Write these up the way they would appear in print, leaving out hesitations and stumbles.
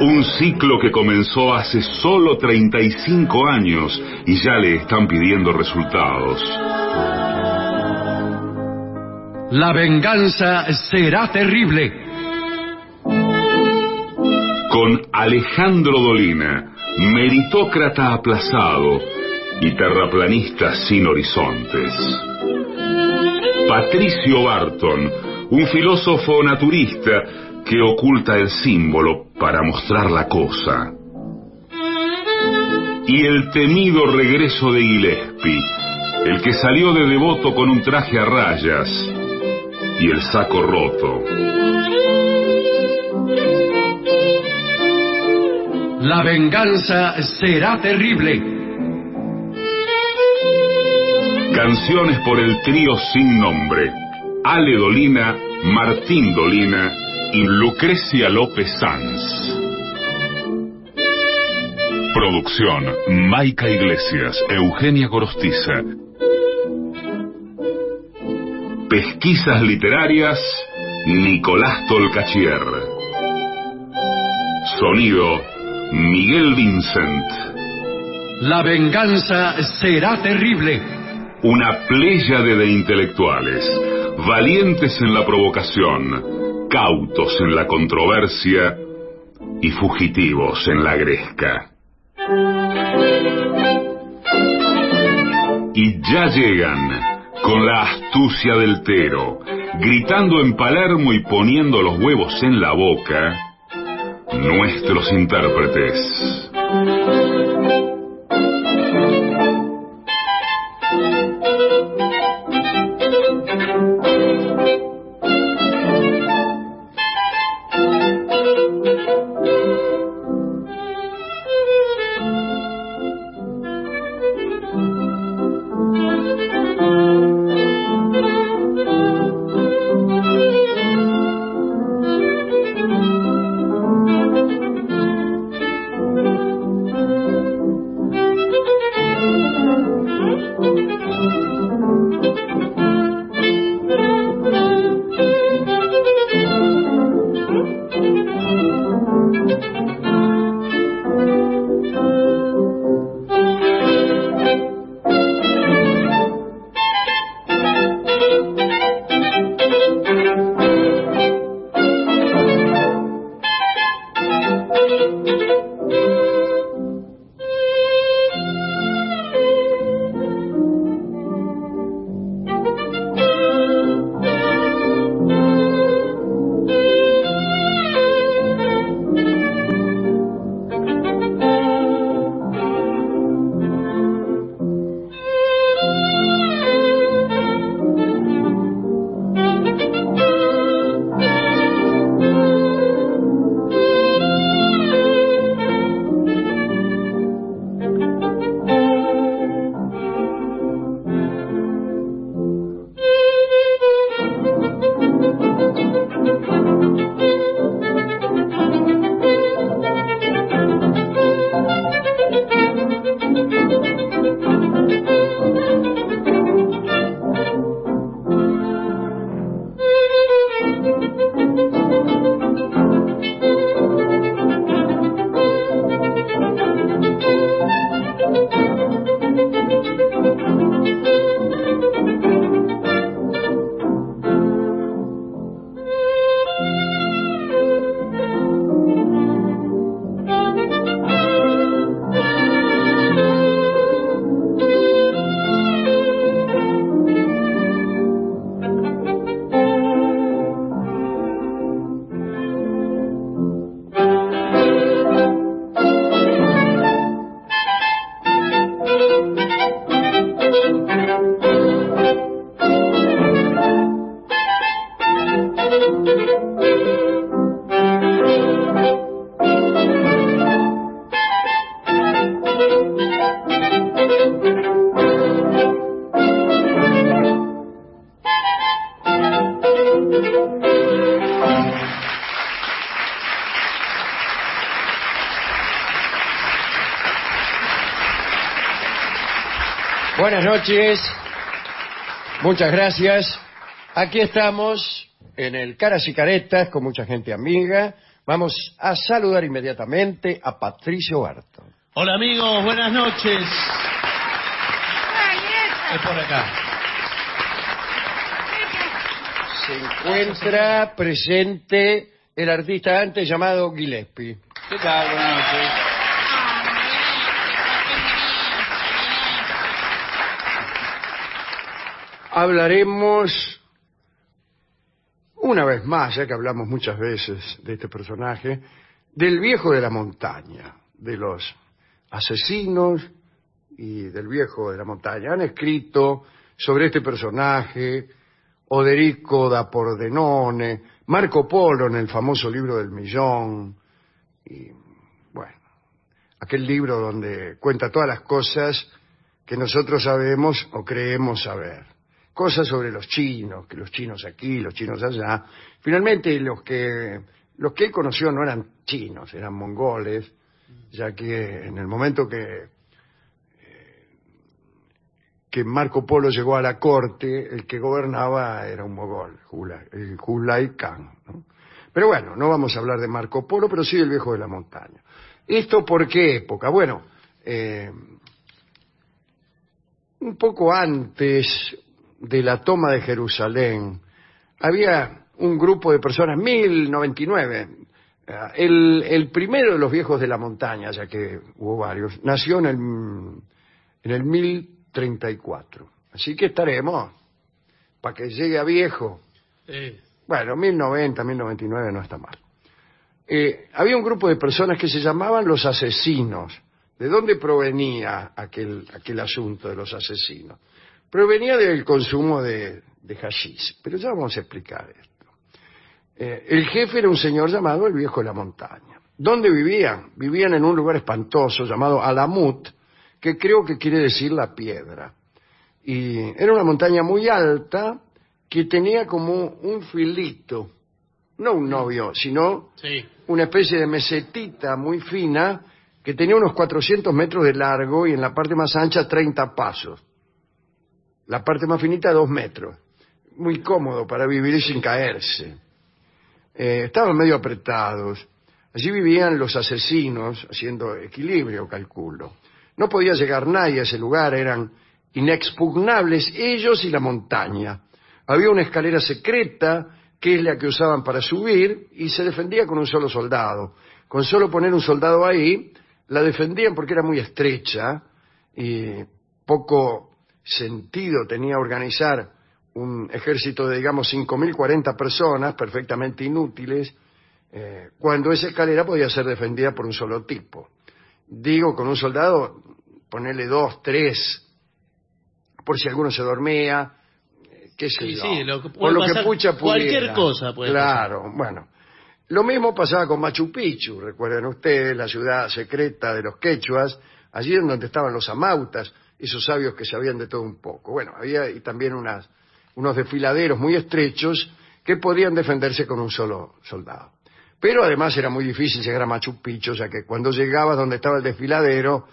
Un ciclo que comenzó hace solo 35 años y ya le están pidiendo resultados. La venganza será terrible. Con Alejandro Dolina, meritócrata aplazado y terraplanista sin horizontes. Patricio Barton, un filósofo naturista que oculta el símbolo para mostrar la cosa. Y el temido regreso de Gillespie, el que salió de devoto con un traje a rayas y el saco roto. La venganza será terrible. Canciones por el trío sin nombre: Ale Dolina, Martín Dolina y Lucrecia López Sanz. Producción: Maica Iglesias, Eugenia Gorostiza. Pesquisas literarias: Nicolás Tolcachier. Sonido: Miguel Vincent. La venganza será terrible. Una pléyade de intelectuales, valientes en la provocación, cautos en la controversia y fugitivos en la gresca. Y ya llegan, con la astucia del Tero, gritando en Palermo y poniendo los huevos en la boca, nuestros intérpretes. Buenas noches, muchas gracias. Aquí estamos en el Caras y Caretas con mucha gente amiga, Vamos a saludar inmediatamente a Patricio Barton. Hola amigos, buenas noches. Es por acá. Se encuentra presente el artista antes llamado Gillespie. ¿Qué tal? Buenas noches. Hablaremos una vez más, ya que hablamos muchas veces de este personaje, del viejo de la montaña, de los asesinos y del viejo de la montaña. Han escrito sobre este personaje Oderico da Pordenone, Marco Polo en el famoso libro del millón, y bueno, aquel libro donde cuenta todas las cosas que nosotros sabemos o creemos saber. Cosas sobre los chinos, que los chinos aquí, los chinos allá. Finalmente, los que él conoció no eran chinos, eran mongoles, ya que en el momento que Marco Polo llegó a la corte, el que gobernaba era un mogol, el Kublai Khan, ¿no? Pero bueno, no vamos a hablar de Marco Polo, pero sí del viejo de la montaña. ¿Esto por qué época? Bueno, un poco antes de la toma de Jerusalén, había un grupo de personas, 1099. El primero de los viejos de la montaña, ya que hubo varios, nació en el 1034. Así que estaremos para que llegue a viejo. Bueno, 1090, 1099 no está mal. Había un grupo de personas que se llamaban los asesinos. ¿De dónde provenía aquel asunto de los asesinos? Provenía del consumo de hashish, pero ya vamos a explicar esto. El jefe era un señor llamado el Viejo de la Montaña. ¿Dónde vivían? Vivían en un lugar espantoso llamado Alamut, que creo que quiere decir la piedra. Y era una montaña muy alta que tenía como un filito, no un novio, sino una especie de mesetita muy fina que tenía unos 400 metros de largo y en la parte más ancha 30 pasos. La parte más finita 2 metros. Muy cómodo para vivir sin caerse. Estaban medio apretados. Allí vivían los asesinos, haciendo equilibrio, calculo. No podía llegar nadie a ese lugar, eran inexpugnables ellos y la montaña. Había una escalera secreta, que es la que usaban para subir, y se defendía con un solo soldado. Con solo poner un soldado ahí, la defendían porque era muy estrecha y poco sentido tenía organizar un ejército de, digamos, 5.040 personas, perfectamente inútiles, cuando esa escalera podía ser defendida por un solo tipo. Digo, con un soldado, ponerle 2, 3, por si alguno se dormía, qué sé yo. Sí, por lo que pucha pudiera. Cualquier cosa puede pasar. Claro, bueno. Lo mismo pasaba con Machu Picchu, recuerden ustedes, la ciudad secreta de los quechuas, allí en donde estaban los amautas, esos sabios que sabían de todo un poco. Bueno, había y también unos desfiladeros muy estrechos que podían defenderse con un solo soldado. Pero además era muy difícil llegar a Machu Picchu, ya que cuando llegabas donde estaba el desfiladero,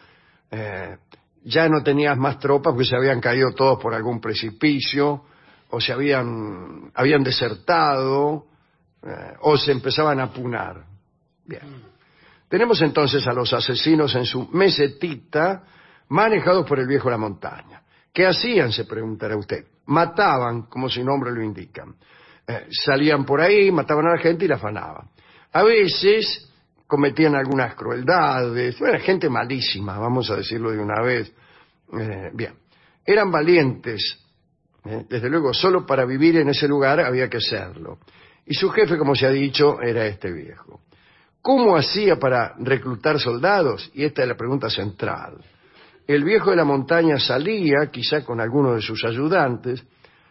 ya no tenías más tropas porque se habían caído todos por algún precipicio, o se habían desertado, o se empezaban a punar. Bien. Tenemos entonces a los asesinos en su mesetita, manejados por el Viejo de la Montaña. ¿Qué hacían? Se preguntará usted. Mataban, como su nombre lo indica. Salían por ahí, mataban a la gente y la afanaban. A veces cometían algunas crueldades. Bueno, gente malísima, vamos a decirlo de una vez. Bien. Eran valientes. Desde luego, solo para vivir en ese lugar había que serlo. Y su jefe, como se ha dicho, era este viejo. ¿Cómo hacía para reclutar soldados? Y esta es la pregunta central. El Viejo de la Montaña salía, quizá con alguno de sus ayudantes,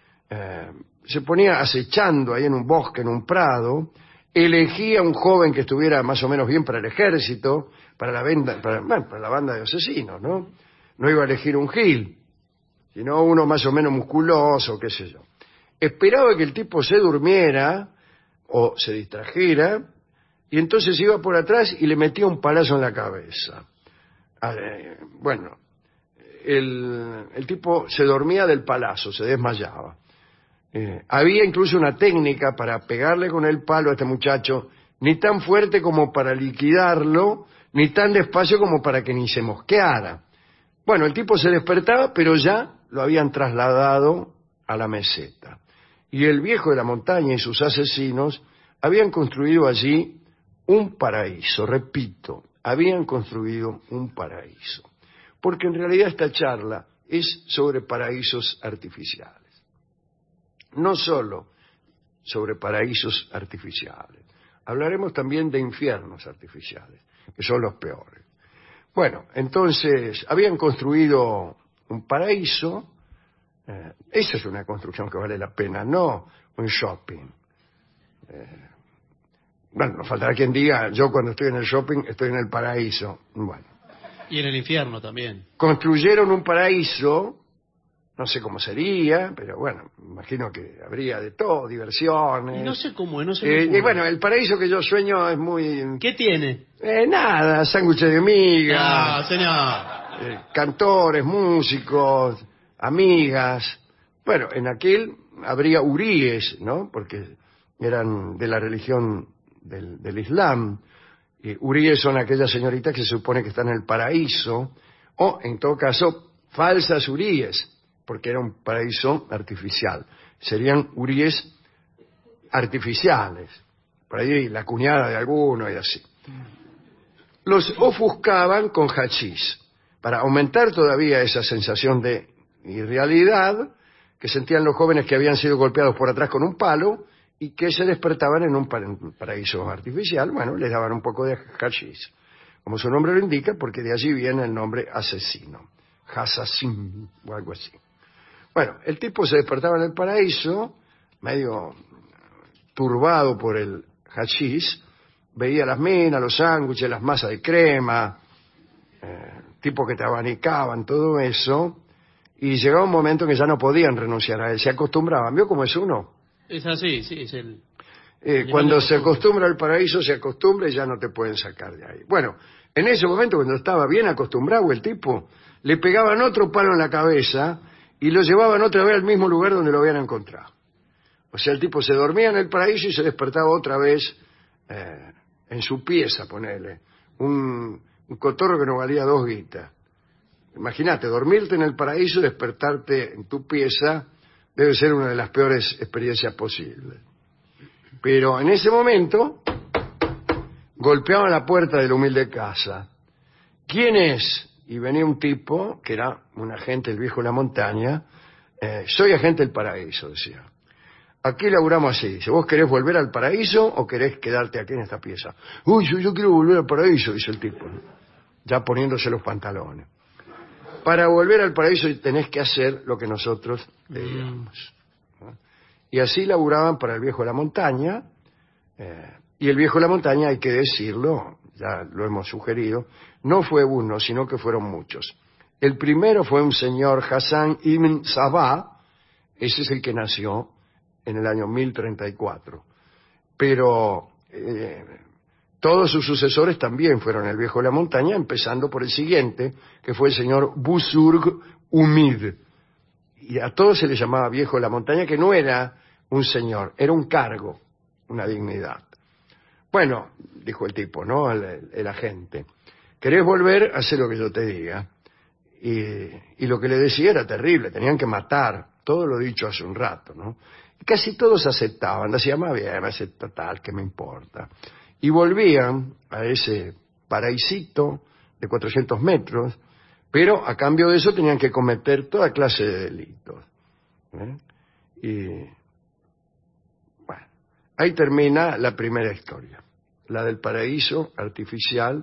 se ponía acechando ahí en un bosque, en un prado, elegía un joven que estuviera más o menos bien para el ejército, para la banda de asesinos, ¿no? No iba a elegir un gil, sino uno más o menos musculoso, qué sé yo. Esperaba que el tipo se durmiera o se distrajera, y entonces iba por atrás y le metía un palazo en la cabeza. Bueno, el tipo se dormía del palazo, se desmayaba. Había incluso una técnica para pegarle con el palo a este muchacho ni tan fuerte como para liquidarlo, ni tan despacio como para que ni se mosqueara. Bueno, el tipo se despertaba, pero ya lo habían trasladado a la meseta. Y el viejo de la montaña y sus asesinos habían construido allí un paraíso. Repito, habían construido un paraíso. Porque en realidad esta charla es sobre paraísos artificiales. No solo sobre paraísos artificiales. Hablaremos también de infiernos artificiales, que son los peores. Bueno, entonces, habían construido un paraíso. Esa es una construcción que vale la pena, no un shopping. Bueno, nos faltará quien diga, yo cuando estoy en el shopping estoy en el paraíso. Bueno. Y en el infierno también. Construyeron un paraíso, no sé cómo sería, pero bueno, imagino que habría de todo, diversiones. Y no sé cómo es, no sé y bueno, el paraíso que yo sueño es muy... ¿Qué tiene? Nada, sándwiches de miga. Ah, señor. Cantores, músicos, amigas. Bueno, en aquel habría huríes, ¿no? Porque eran de la religión del Islam. Huríes son aquellas señoritas que se supone que están en el paraíso, o en todo caso, falsas huríes, porque era un paraíso artificial. Serían huríes artificiales. Por ahí la cuñada de alguno y así. Los ofuscaban con hachís, para aumentar todavía esa sensación de irrealidad que sentían los jóvenes que habían sido golpeados por atrás con un palo y que se despertaban en un paraíso artificial. Bueno, les daban un poco de hachís, como su nombre lo indica, porque de allí viene el nombre asesino, Hassassin o algo así. Bueno, el tipo se despertaba en el paraíso, medio turbado por el hachís, veía las minas, los sándwiches, las masas de crema, tipos que te abanicaban, todo eso, y llegaba un momento en que ya no podían renunciar a él, se acostumbraban. ¿Vio cómo es uno? Es así, sí, es el... Cuando se acostumbra al paraíso, se acostumbra y ya no te pueden sacar de ahí. Bueno, en ese momento, cuando estaba bien acostumbrado el tipo, le pegaban otro palo en la cabeza y lo llevaban otra vez al mismo lugar donde lo habían encontrado. O sea, el tipo se dormía en el paraíso y se despertaba otra vez en su pieza, ponele. Un cotorro que no valía 2 guitas. Imagínate, dormirte en el paraíso y despertarte en tu pieza debe ser una de las peores experiencias posibles. Pero en ese momento golpeaban la puerta de la humilde casa. ¿Quién es? Y venía un tipo, que era un agente del viejo de la montaña. Soy agente del paraíso, decía. Aquí laburamos así. Dice, ¿vos querés volver al paraíso o querés quedarte aquí en esta pieza? Uy, yo quiero volver al paraíso, dice el tipo, ¿no? Ya poniéndose los pantalones. Para volver al paraíso tenés que hacer lo que nosotros te digamos. ¿No? Y así laburaban para el viejo de la montaña. Y el viejo de la montaña, hay que decirlo, ya lo hemos sugerido, no fue uno, sino que fueron muchos. El primero fue un señor Hassan ibn Sabah, ese es el que nació en el año 1034. Pero todos sus sucesores también fueron el viejo de la montaña, empezando por el siguiente, que fue el señor Busurg Umid. Y a todos se le llamaba viejo de la montaña, que no era un señor, era un cargo, una dignidad. Bueno, dijo el tipo, ¿no? El agente. ¿Querés volver? Haz lo que yo te diga. Y lo que le decía era terrible, tenían que matar, todo lo dicho hace un rato, ¿no? Y casi todos aceptaban, decían, más bien, acepta tal, ¿qué me importa? Y volvían a ese paraísito de 400 metros, pero a cambio de eso tenían que cometer toda clase de delitos. Y bueno, ahí termina la primera historia, la del paraíso artificial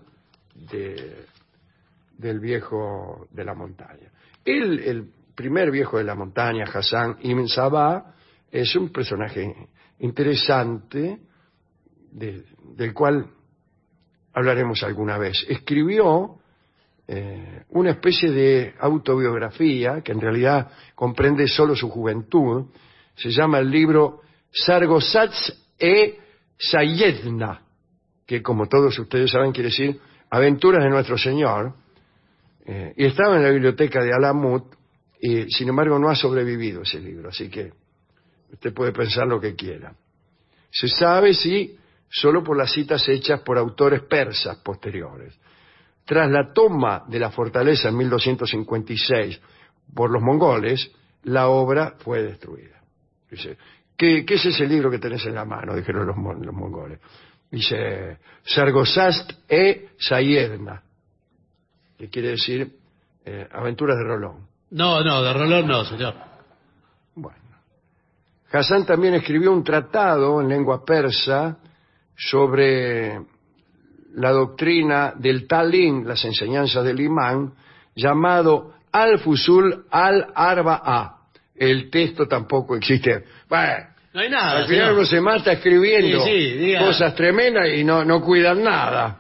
del viejo de la montaña. El primer viejo de la montaña, Hassan ibn Sabah, es un personaje interesante del cual hablaremos alguna vez. Escribió una especie de autobiografía que en realidad comprende solo su juventud. Se llama el libro Sargosats e Sayedna, que como todos ustedes saben quiere decir Aventuras de Nuestro Señor, y estaba en la biblioteca de Alamut, y sin embargo no ha sobrevivido ese libro, así que usted puede pensar lo que quiera. Se sabe, sí, solo por las citas hechas por autores persas posteriores. Tras la toma de la fortaleza en 1256 por los mongoles, la obra fue destruida. Dice, ¿qué es ese libro que tenés en la mano?, dijeron los mongoles. Dice, Sargosast e Sayedna, que quiere decir Aventuras de Rolón. No, de Rolón no, señor. Bueno. Hassan también escribió un tratado en lengua persa sobre la doctrina del Talín, las enseñanzas del imán, llamado Al-Fusul al-Arba'a. El texto tampoco existe. Bueno, No hay nada, al final señor. uno se mata escribiendo diga. cosas tremendas y no cuidan nada.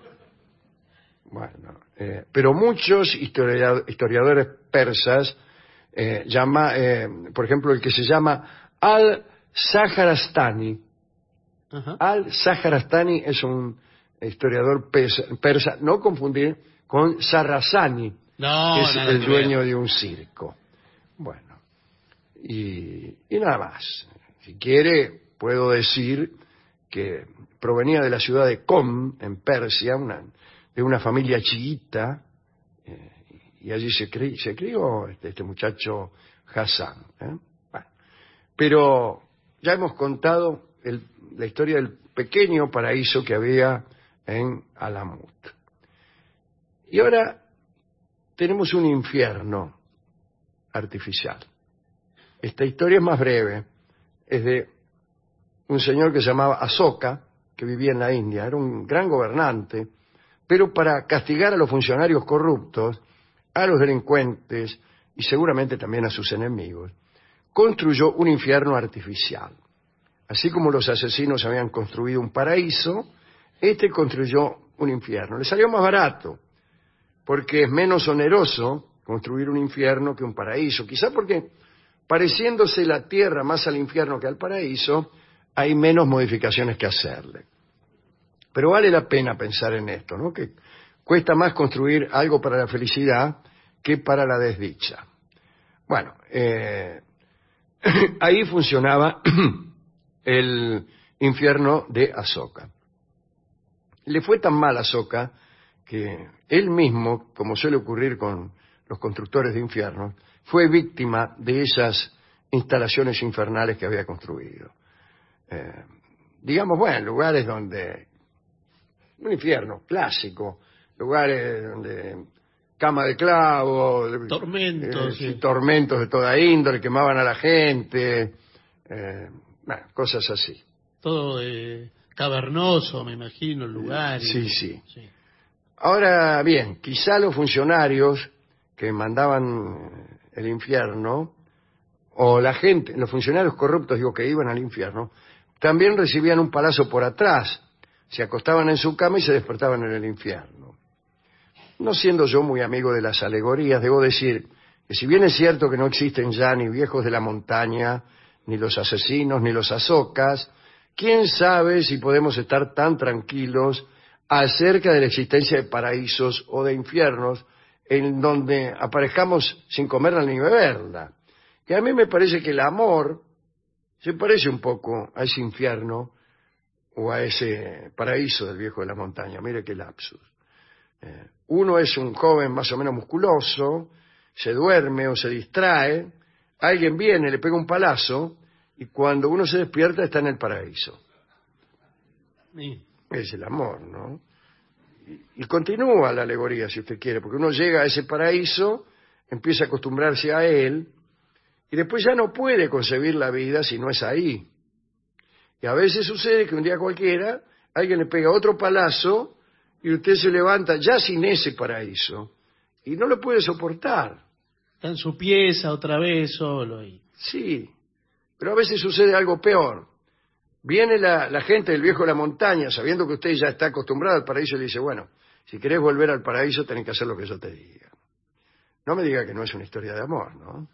Bueno, pero muchos historiadores persas por ejemplo, el que se llama Al-Saharastani. Ajá. Al-Saharastani es un historiador persa, no confundir con Sarrasani, No, que es nada el que dueño ver. de un circo. Bueno, y nada más. Si quiere, puedo decir que provenía de la ciudad de Qom, en Persia, de una familia chiita, y allí se crió este muchacho Hassan. Bueno, pero ya hemos contado la historia del pequeño paraíso que había en Alamut. Y ahora tenemos un infierno artificial. Esta historia es más breve. Es de un señor que se llamaba Asoka, que vivía en la India. Era un gran gobernante, pero para castigar a los funcionarios corruptos, a los delincuentes y seguramente también a sus enemigos, construyó un infierno artificial. Así como los asesinos habían construido un paraíso, este construyó un infierno. Le salió más barato, porque es menos oneroso construir un infierno que un paraíso. Quizá porque, pareciéndose la tierra más al infierno que al paraíso, hay menos modificaciones que hacerle. Pero vale la pena pensar en esto, ¿no? Que cuesta más construir algo para la felicidad que para la desdicha. Bueno, ahí funcionaba el infierno de Asoka. Le fue tan mal a Asoka que él mismo, como suele ocurrir con los constructores de infiernos, fue víctima de esas instalaciones infernales que había construido. Digamos, bueno, lugares donde... un infierno clásico, lugares donde cama de clavo, Tormentos. y tormentos de toda índole, quemaban a la gente, bueno, cosas así. Todo cavernoso, me imagino, el lugar. Sí. Ahora bien, quizá los funcionarios que mandaban el infierno, o la gente, los funcionarios corruptos, digo, que iban al infierno, también recibían un palazo por atrás, se acostaban en su cama y se despertaban en el infierno. No siendo yo muy amigo de las alegorías, debo decir que si bien es cierto que no existen ya ni viejos de la montaña, ni los asesinos, ni los azocas, quién sabe si podemos estar tan tranquilos acerca de la existencia de paraísos o de infiernos en donde aparezcamos sin comerla ni beberla. Y a mí me parece que el amor se parece un poco a ese infierno o a ese paraíso del viejo de la montaña. Mire qué lapsus. Uno es un joven más o menos musculoso, se duerme o se distrae, alguien viene, le pega un palazo y cuando uno se despierta está en el paraíso. Sí. Es el amor, ¿no? Y continúa la alegoría, si usted quiere, porque uno llega a ese paraíso, empieza a acostumbrarse a él y después ya no puede concebir la vida si no es ahí. Y a veces sucede que un día cualquiera alguien le pega otro palazo y usted se levanta ya sin ese paraíso y no lo puede soportar. Está en su pieza otra vez solo. Sí, pero a veces sucede algo peor. Viene la gente del viejo de la montaña sabiendo que usted ya está acostumbrado al paraíso y le dice, bueno, si querés volver al paraíso tenés que hacer lo que yo te diga. No me diga que no es una historia de amor, ¿no?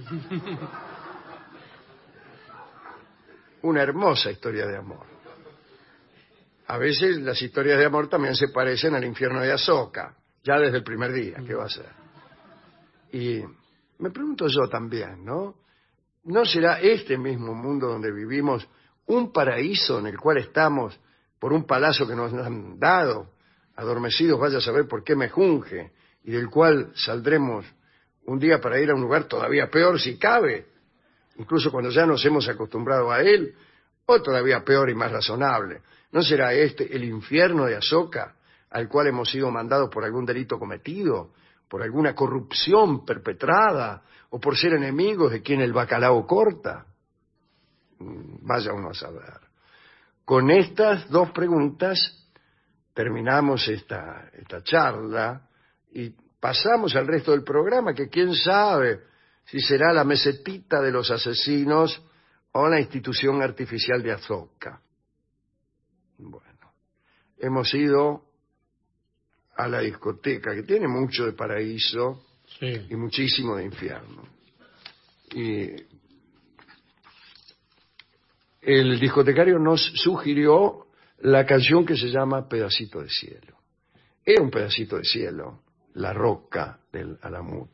Una hermosa historia de amor. A veces las historias de amor también se parecen al infierno de Asoka, ya desde el primer día, ¿qué va a ser? Y me pregunto yo también, ¿no? ¿No será este mismo mundo donde vivimos un paraíso en el cual estamos por un palazo que nos han dado, adormecidos, vaya a saber por qué mejunje, y del cual saldremos un día para ir a un lugar todavía peor si cabe, incluso cuando ya nos hemos acostumbrado a él, o todavía peor y más razonable. ¿No será este el infierno de Azoka, al cual hemos sido mandados por algún delito cometido, por alguna corrupción perpetrada, o por ser enemigos de quien el bacalao corta? Vaya uno a saber. Con estas dos preguntas terminamos esta charla y pasamos al resto del programa, que quién sabe si será la mesetita de los asesinos o la institución artificial de Azoka. Bueno, hemos ido a la discoteca, que tiene mucho de paraíso y muchísimo de infierno. Y el discotecario nos sugirió la canción que se llama Pedacito de Cielo. Era un pedacito de cielo, La Roca del Alamut.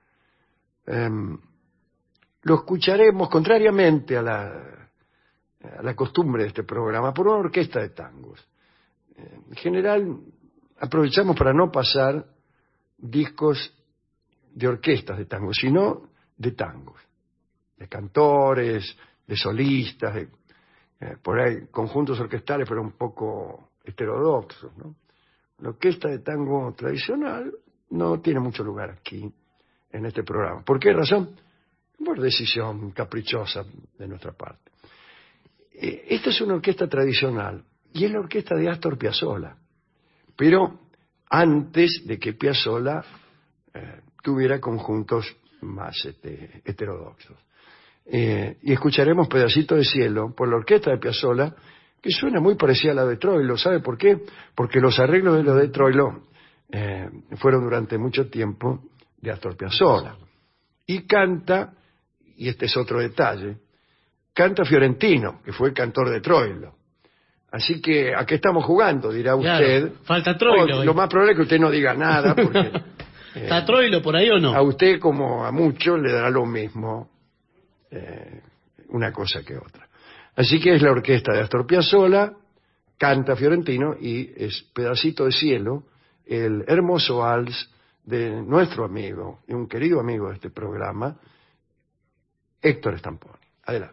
Lo escucharemos, contrariamente a la costumbre de este programa, por una orquesta de tangos. En general, aprovechamos para no pasar discos de orquestas de tangos, sino de tangos, de cantores, de solistas, por ahí conjuntos orquestales, pero un poco heterodoxos, ¿no? La orquesta de tango tradicional no tiene mucho lugar aquí, en este programa. ¿Por qué razón? Por decisión caprichosa de nuestra parte. Esta es una orquesta tradicional, y es la orquesta de Astor Piazzolla, pero antes de que Piazzolla tuviera conjuntos más heterodoxos. Y escucharemos Pedacito de Cielo por la orquesta de Piazzolla, que suena muy parecida a la de Troilo. ¿Sabe por qué? Porque los arreglos de lo de Troilo fueron durante mucho tiempo de Astor Piazzolla. Y canta, y este es otro detalle, canta Fiorentino, que fue el cantor de Troilo. Así que, ¿a qué estamos jugando?, dirá usted. Claro, falta Troilo. Lo más probable es que usted no diga nada, porque ¿está Troilo por ahí o no? A usted, como a muchos, le dará lo mismo una cosa que otra. Así que es la orquesta de Astor Piazzolla, canta Fiorentino, y es Pedacito de Cielo, el hermoso vals de nuestro amigo, y un querido amigo de este programa, Héctor Stamponi. Adelante.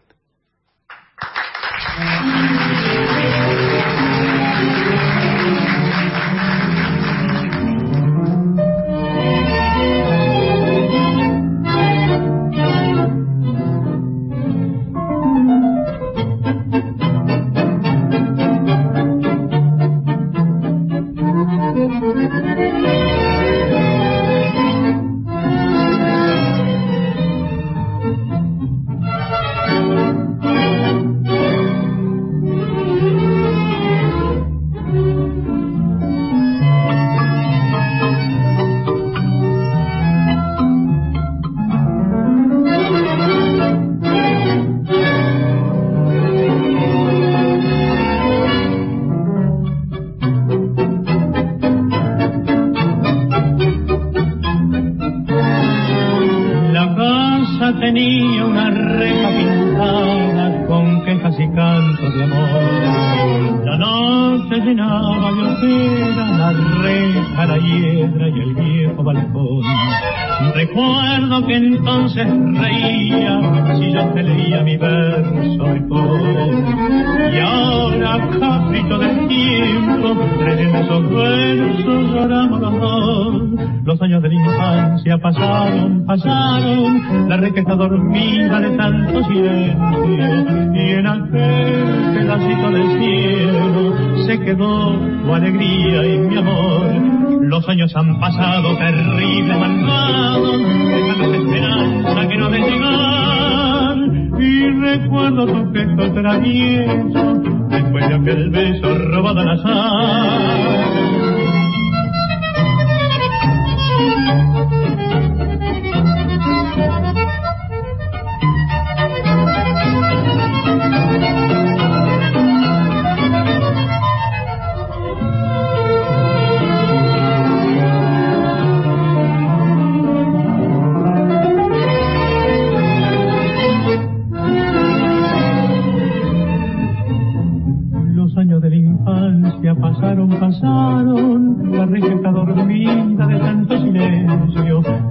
Tenía una reja pintada con quejas y cantos de amor. La noche llenaba de hoguera la reja, la hiedra y el viejo balcón. Recuerdo que entonces reía si yo te leía mi verso mejor. Y ahora, capricho del tiempo, leyendo esos versos lloramos los dos. Los años de la infancia pasaron, la reja está dormida de tanto silencio, y en aquel pedacito del cielo se quedó tu alegría y mi amor. Los años han pasado terribles, malvados, dejando esperanza que no de llegar, y recuerdo tu gesto travieso después de aquel beso robado al azar.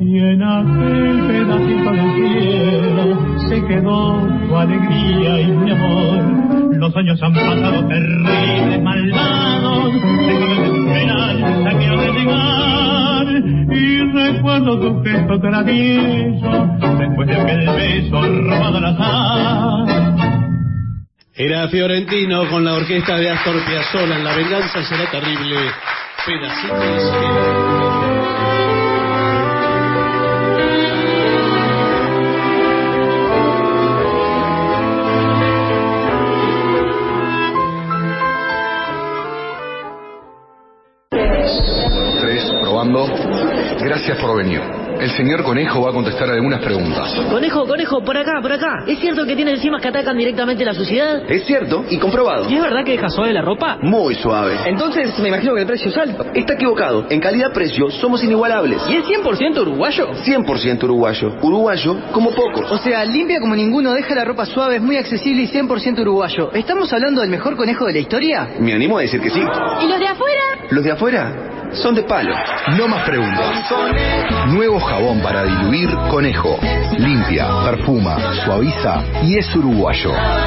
y en aquel pedacito de cielo se quedó tu alegría y mi amor. Los años han pasado terribles, malvados, déjame de esperanza que ha de llegar, y recuerdo tu gesto travieso después de aquel beso robado al azar. Era Fiorentino con la orquesta de Astor Piazzolla en La venganza será terrible. Pedacito de cielo. Gracias por venir. El señor Conejo va a contestar algunas preguntas. Conejo, por acá. ¿Es cierto que tiene enzimas que atacan directamente la suciedad? Es cierto y comprobado. ¿Y es verdad que deja suave la ropa? Muy suave. Entonces me imagino que el precio es alto. Está equivocado. En calidad-precio somos inigualables. ¿Y es 100% uruguayo? 100% uruguayo. Uruguayo como pocos. O sea, limpia como ninguno, deja la ropa suave, es muy accesible y 100% uruguayo. ¿Estamos hablando del mejor conejo de la historia? Me animo a decir que sí. ¿Y los de afuera? Los de afuera son de palo. No más preguntas. Nuevo jabón para diluir Conejo. Limpia, perfuma, suaviza y es uruguayo.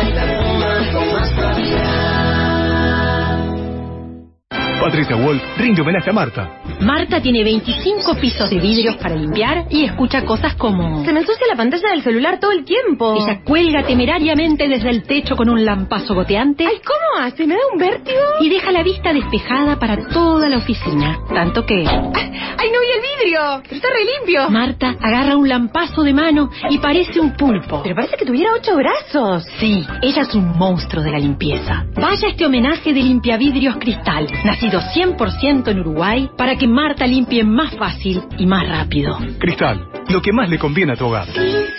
Patricia Wolf rinde homenaje a Marta. Marta tiene 25 pisos de vidrios para limpiar y escucha cosas como... Se me ensucia la pantalla del celular todo el tiempo. Ella cuelga temerariamente desde el techo con un lampazo goteante. Ay, ¿cómo hace? ¿Me da un vértigo? Y deja la vista despejada para toda la oficina. Tanto que... ¡Ay, no vi el vidrio! Está re limpio. Marta agarra un lampazo de mano y parece un pulpo. Pero parece que tuviera 8 brazos. Sí, ella es un monstruo de la limpieza. Vaya este homenaje de Limpiavidrios Cristal, nacido 100% en Uruguay, para que Marta limpie más fácil y más rápido. Cristal, lo que más le conviene a tu hogar.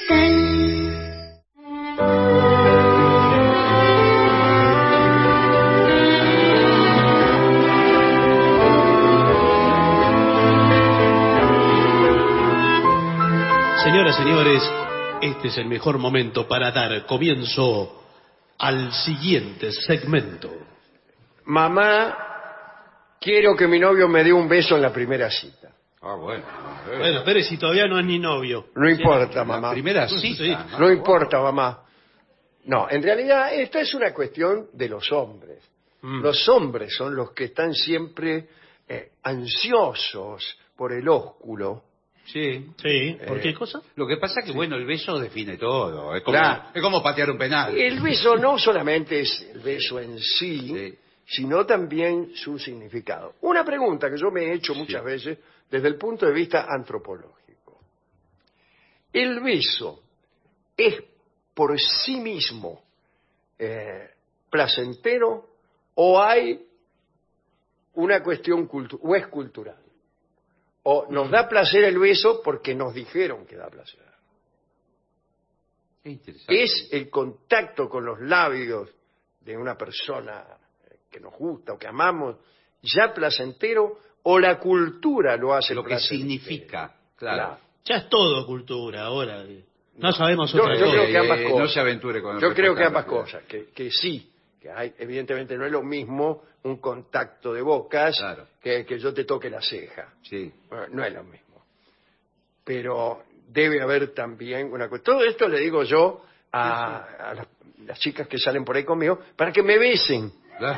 Señoras, señores, este es el mejor momento para dar comienzo al siguiente segmento. Mamá, quiero que mi novio me dé un beso en la primera cita. Bueno, pero si todavía no es ni novio. No importa, mamá. Primera cita. Sí. No importa, mamá. No, en realidad esta es una cuestión de los hombres. Los hombres son los que están siempre ansiosos por el ósculo. Sí. ¿Por qué cosa? Lo que pasa es que, bueno, el beso define todo. Es como, Claro. es como patear un penal. El beso no solamente es el beso en sí, sino también su significado. Una pregunta que yo me he hecho muchas veces desde el punto de vista antropológico. ¿El beso es por sí mismo placentero o hay una cuestión o es cultural? ¿O nos da placer el beso porque nos dijeron que da placer? ¿Es el contacto con los labios de una persona que nos gusta o que amamos ya placentero o la cultura lo hace lo que significa? Claro. Ya es todo cultura ahora. No sabemos otra cosa. Yo creo que ambas cosas. No se aventure con el Yo creo que ambas cosas, que sí, que hay, evidentemente no es lo mismo un contacto de bocas que yo te toque la ceja. Sí. No es lo mismo. Pero debe haber también una cuestión. Todo esto le digo yo a las chicas que salen por ahí conmigo para que me besen.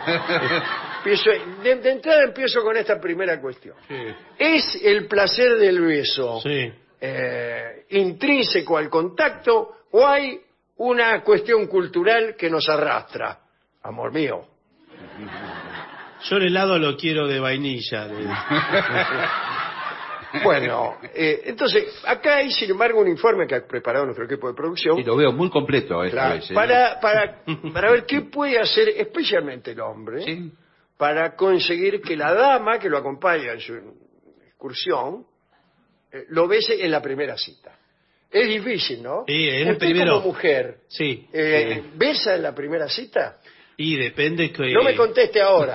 De entrada empiezo con esta primera cuestión. ¿Es el placer del beso intrínseco al contacto o hay una cuestión cultural que nos arrastra? Amor mío. Yo el helado lo quiero de vainilla. Bueno, entonces, acá hay sin embargo un informe que ha preparado nuestro equipo de producción. Y lo veo muy completo esta vez. Para ver qué puede hacer especialmente el hombre para conseguir que la dama que lo acompaña en su excursión lo bese en la primera cita. Es difícil, ¿no? Sí, es el Usted primero. como mujer, ¿besa en la primera cita? Y depende que... No me conteste ahora.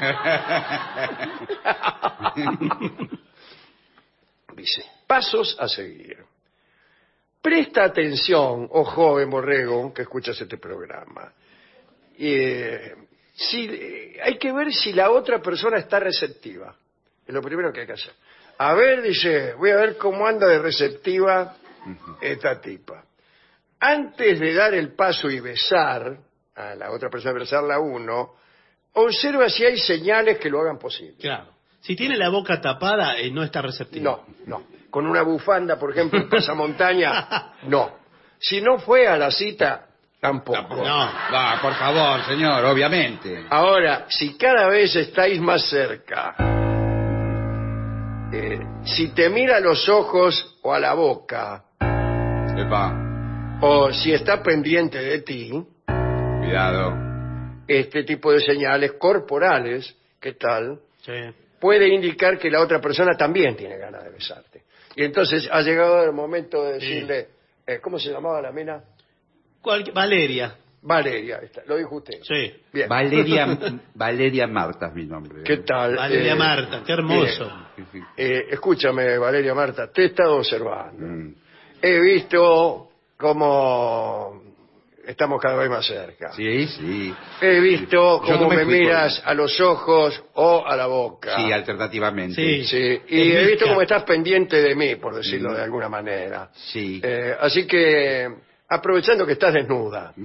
Dice, pasos a seguir. Presta atención, oh joven borrego, que escuchas este programa. Hay que ver si la otra persona está receptiva. Es lo primero que hay que hacer. A ver, dice, voy a ver cómo anda de receptiva esta tipa. Antes de dar el paso y besar a la otra persona, besarla a uno, observa si hay señales que lo hagan posible. Claro. Si tiene la boca tapada, no está receptivo. No. Con una bufanda, por ejemplo, en pasamontaña, no. Si no fue a la cita, tampoco. No, por favor, señor, obviamente. Ahora, si cada vez estáis más cerca, si te mira a los ojos o a la boca, o si está pendiente de ti, cuidado. Este tipo de señales corporales, ¿qué tal? Sí. Puede indicar que la otra persona también tiene ganas de besarte. Y entonces ha llegado el momento de decirle, ¿cómo se llamaba la mina? Valeria. Valeria, lo dijo usted. Sí. Bien. Valeria Marta es mi nombre. ¿Qué tal? Valeria Marta, qué hermoso. Escúchame, Valeria Marta, te he estado observando. He visto cómo estamos cada vez más cerca. Sí. He visto Yo cómo no me me explico. miras a los ojos o a la boca. Sí, alternativamente. Sí. Y he visto cómo estás pendiente de mí, por decirlo de alguna manera. Sí. Así que, aprovechando que estás desnuda.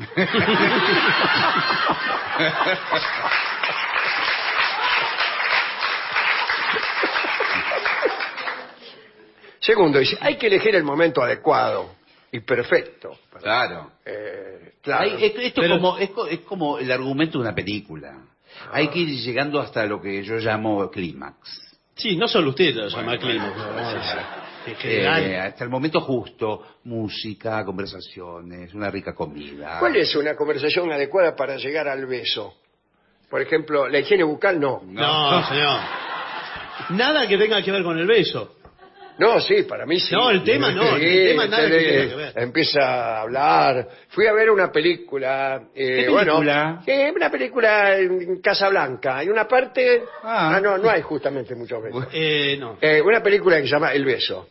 Segundo, dice, hay que elegir el momento adecuado y perfecto. Claro. Claro. Es como el argumento de una película. Hay que ir llegando hasta lo que yo llamo clímax. Sí, no solo usted lo llama clímax. En general. Hasta el momento justo, música, conversaciones, una rica comida. ¿Cuál es una conversación adecuada para llegar al beso? Por ejemplo, la higiene bucal no. No, señor. Nada que tenga que ver con el beso. No, sí, para mí sí. No, el tema no, Sí, el tema nada que tenga que ver. Empieza a hablar. Fui a ver una película. ¿Qué película? Bueno, una película en Casablanca. Hay una parte... no hay justamente muchos besos. No. Una película que se llama El beso.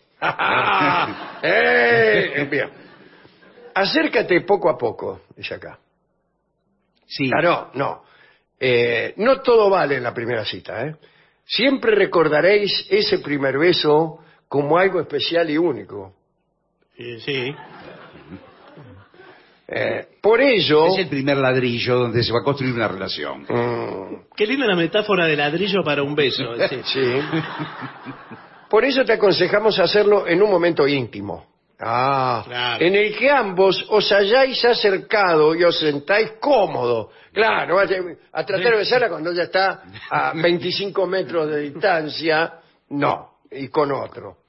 Bien. Acércate poco a poco, dice acá. Sí. Claro, no. No todo vale en la primera cita, ¿eh? Siempre recordaréis ese primer beso como algo especial y único. Sí. Por ello... Es el primer ladrillo donde se va a construir una relación. Qué linda la metáfora de ladrillo para un beso. Sí. Por eso te aconsejamos hacerlo en un momento íntimo. Claro. En el que ambos os hayáis acercado y os sentáis cómodos. Claro, a tratar de besarla cuando ella está a 25 metros de distancia, no, y con otro.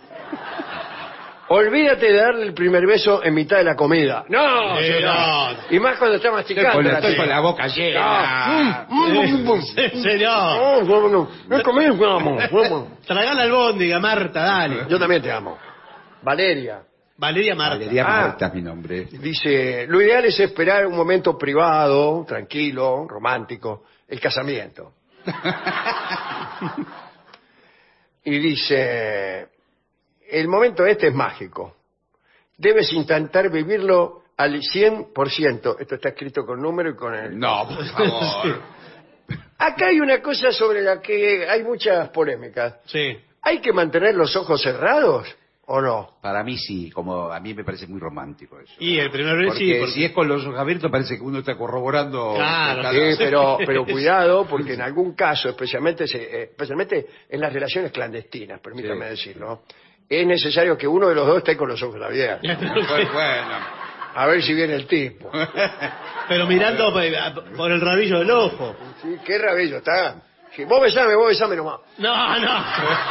Olvídate de darle el primer beso en mitad de la comida. No, señor. Y más cuando está masticando. Estoy con la boca llena. Señor. No he comido, vamos. Tragá la albóndiga, Marta, dale. Yo también te amo. Valeria. Valeria Marta. Valeria Marta es mi nombre. Dice, lo ideal es esperar un momento privado, tranquilo, romántico, el casamiento. Y dice, el momento este es mágico. Debes intentar vivirlo al 100%. Esto está escrito con número y con el... No, por favor. Acá hay una cosa sobre la que hay muchas polémicas. Sí. ¿Hay que mantener los ojos cerrados o no? Para mí sí, como a mí me parece muy romántico eso. Y el primer beso Porque sí. si es con los ojos abiertos parece que uno está corroborando. Claro. Sí, pero cuidado, porque en algún caso, especialmente en las relaciones clandestinas, permítame decirlo, es necesario que uno de los dos esté con los ojos abiertos. Pues bueno. A ver si viene el tipo. Pero mirando por el rabillo del ojo. Sí, qué rabillo está. Sí, vos besame nomás. No.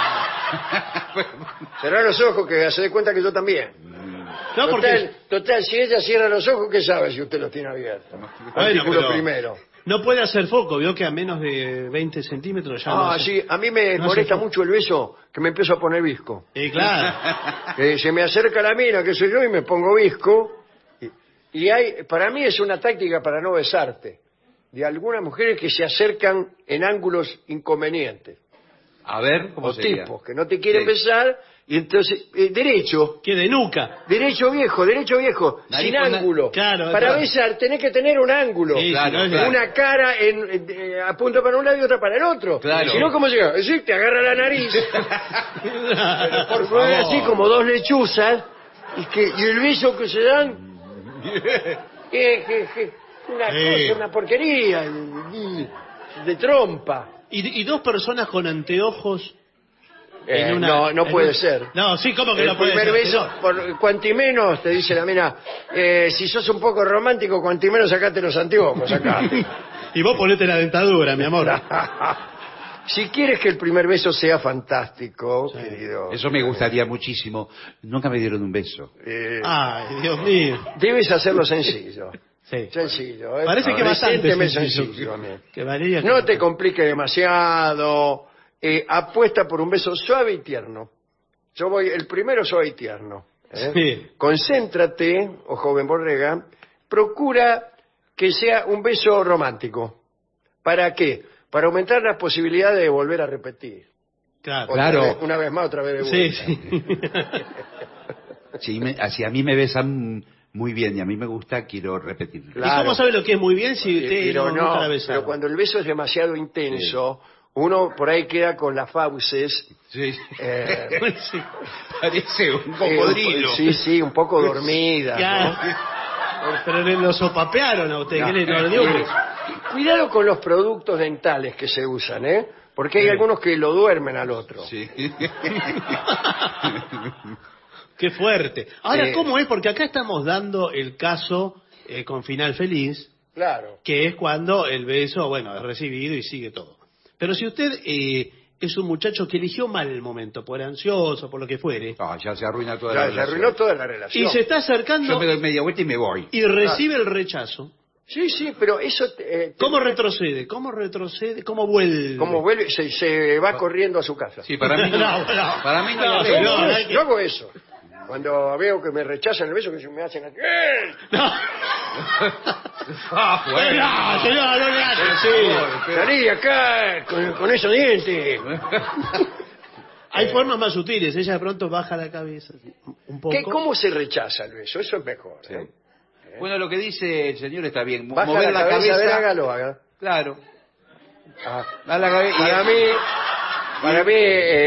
Cerrá los ojos que se dé cuenta que yo también. No, porque... Total, si ella cierra los ojos, ¿qué sabe si usted los tiene abiertos? Artículo pero primero. No puede hacer foco, vio que a menos de 20 centímetros ya no hace... Sí, a mí me molesta mucho el beso, que me empiezo a poner visco. Claro. Se me acerca la mina, que soy yo, y me pongo visco. Y para mí es una táctica para no besarte. De algunas mujeres que se acercan en ángulos inconvenientes. A ver, ¿cómo o sería? tipos que no te quieren Sí. besar, y entonces, derecho. Que de nuca. Derecho viejo, Nariz sin con ángulo. Claro, Para claro. besar tenés que tener un ángulo. Sí, Claro, si no, claro. Una cara apunta para un lado y otra para el otro. Claro. Si no, ¿cómo llega? Es decir, te agarra la nariz. Por favor, así como dos lechuzas. Y el beso que se dan. Una cosa, una porquería. De trompa. Y dos personas con anteojos. No puede ser. No, sí, ¿cómo que El no puede primer ser? beso, cuanti menos, te dice la mina, si sos un poco romántico, cuanti menos sacate los anteojos acá. Y vos ponete la dentadura, mi amor. Si quieres que el primer beso sea fantástico, querido, Eso me gustaría muchísimo. Nunca me dieron un beso. Ay, Dios mío. debes hacerlo sencillo. Sí. Sencillo. Parece que bastante Presénteme sencillo. amigo. Que Valeria... No te complique demasiado. Apuesta por un beso suave y tierno. El primero suave y tierno. Sí. Concéntrate, oh joven Borrega, procura que sea un beso romántico. ¿Para qué? Para aumentar las posibilidades de volver a repetir. Claro. Una vez más, otra vez de vuelta. Sí. Si a mí me besan muy bien y a mí me gusta, quiero repetirlo. Claro. ¿Y cómo sabe lo que es muy bien si usted Pero no no, la besa? pero cuando el beso es demasiado intenso, uno por ahí queda con las fauces. Sí. Sí. Parece un cocodrilo. Sí, un poco dormida. Claro. Pero le lo sopapearon a usted. ¿Qué le no le dio? Cuidado con los productos dentales que se usan, porque hay algunos que lo duermen al otro. Sí. Qué fuerte. Ahora, Sí. ¿cómo es? Porque acá estamos dando el caso con final feliz, Claro. que es cuando el beso, bueno, es recibido y sigue todo. Pero si usted es un muchacho que eligió mal el momento, por ansioso, por lo que fuere, Ya se arruina toda Ya, la se relación. arruinó toda la relación. y se está acercando Yo me doy media vuelta y me voy. y recibe el rechazo, Sí, pero eso... ¿cómo retrocede? ¿Cómo retrocede? ¿Cómo vuelve? Como vuelve, se va corriendo a su casa. Sí, para mí no. No. Para mí no. No, hay arreglo. señor. Yo hago eso. Cuando veo que me rechazan el beso, que me hacen... ¡Eh! No. Bueno. No, señor, no le hace así. Salí de acá con esos dientes. Hay formas más sutiles. Ella de pronto baja la cabeza así, un poco. ¿Cómo se rechaza el beso? Eso es mejor. Bueno, lo que dice el señor está bien. Baja Mover la cabeza. a ver, hágalo, haga. Claro. Ah, Da la cabeza. para mí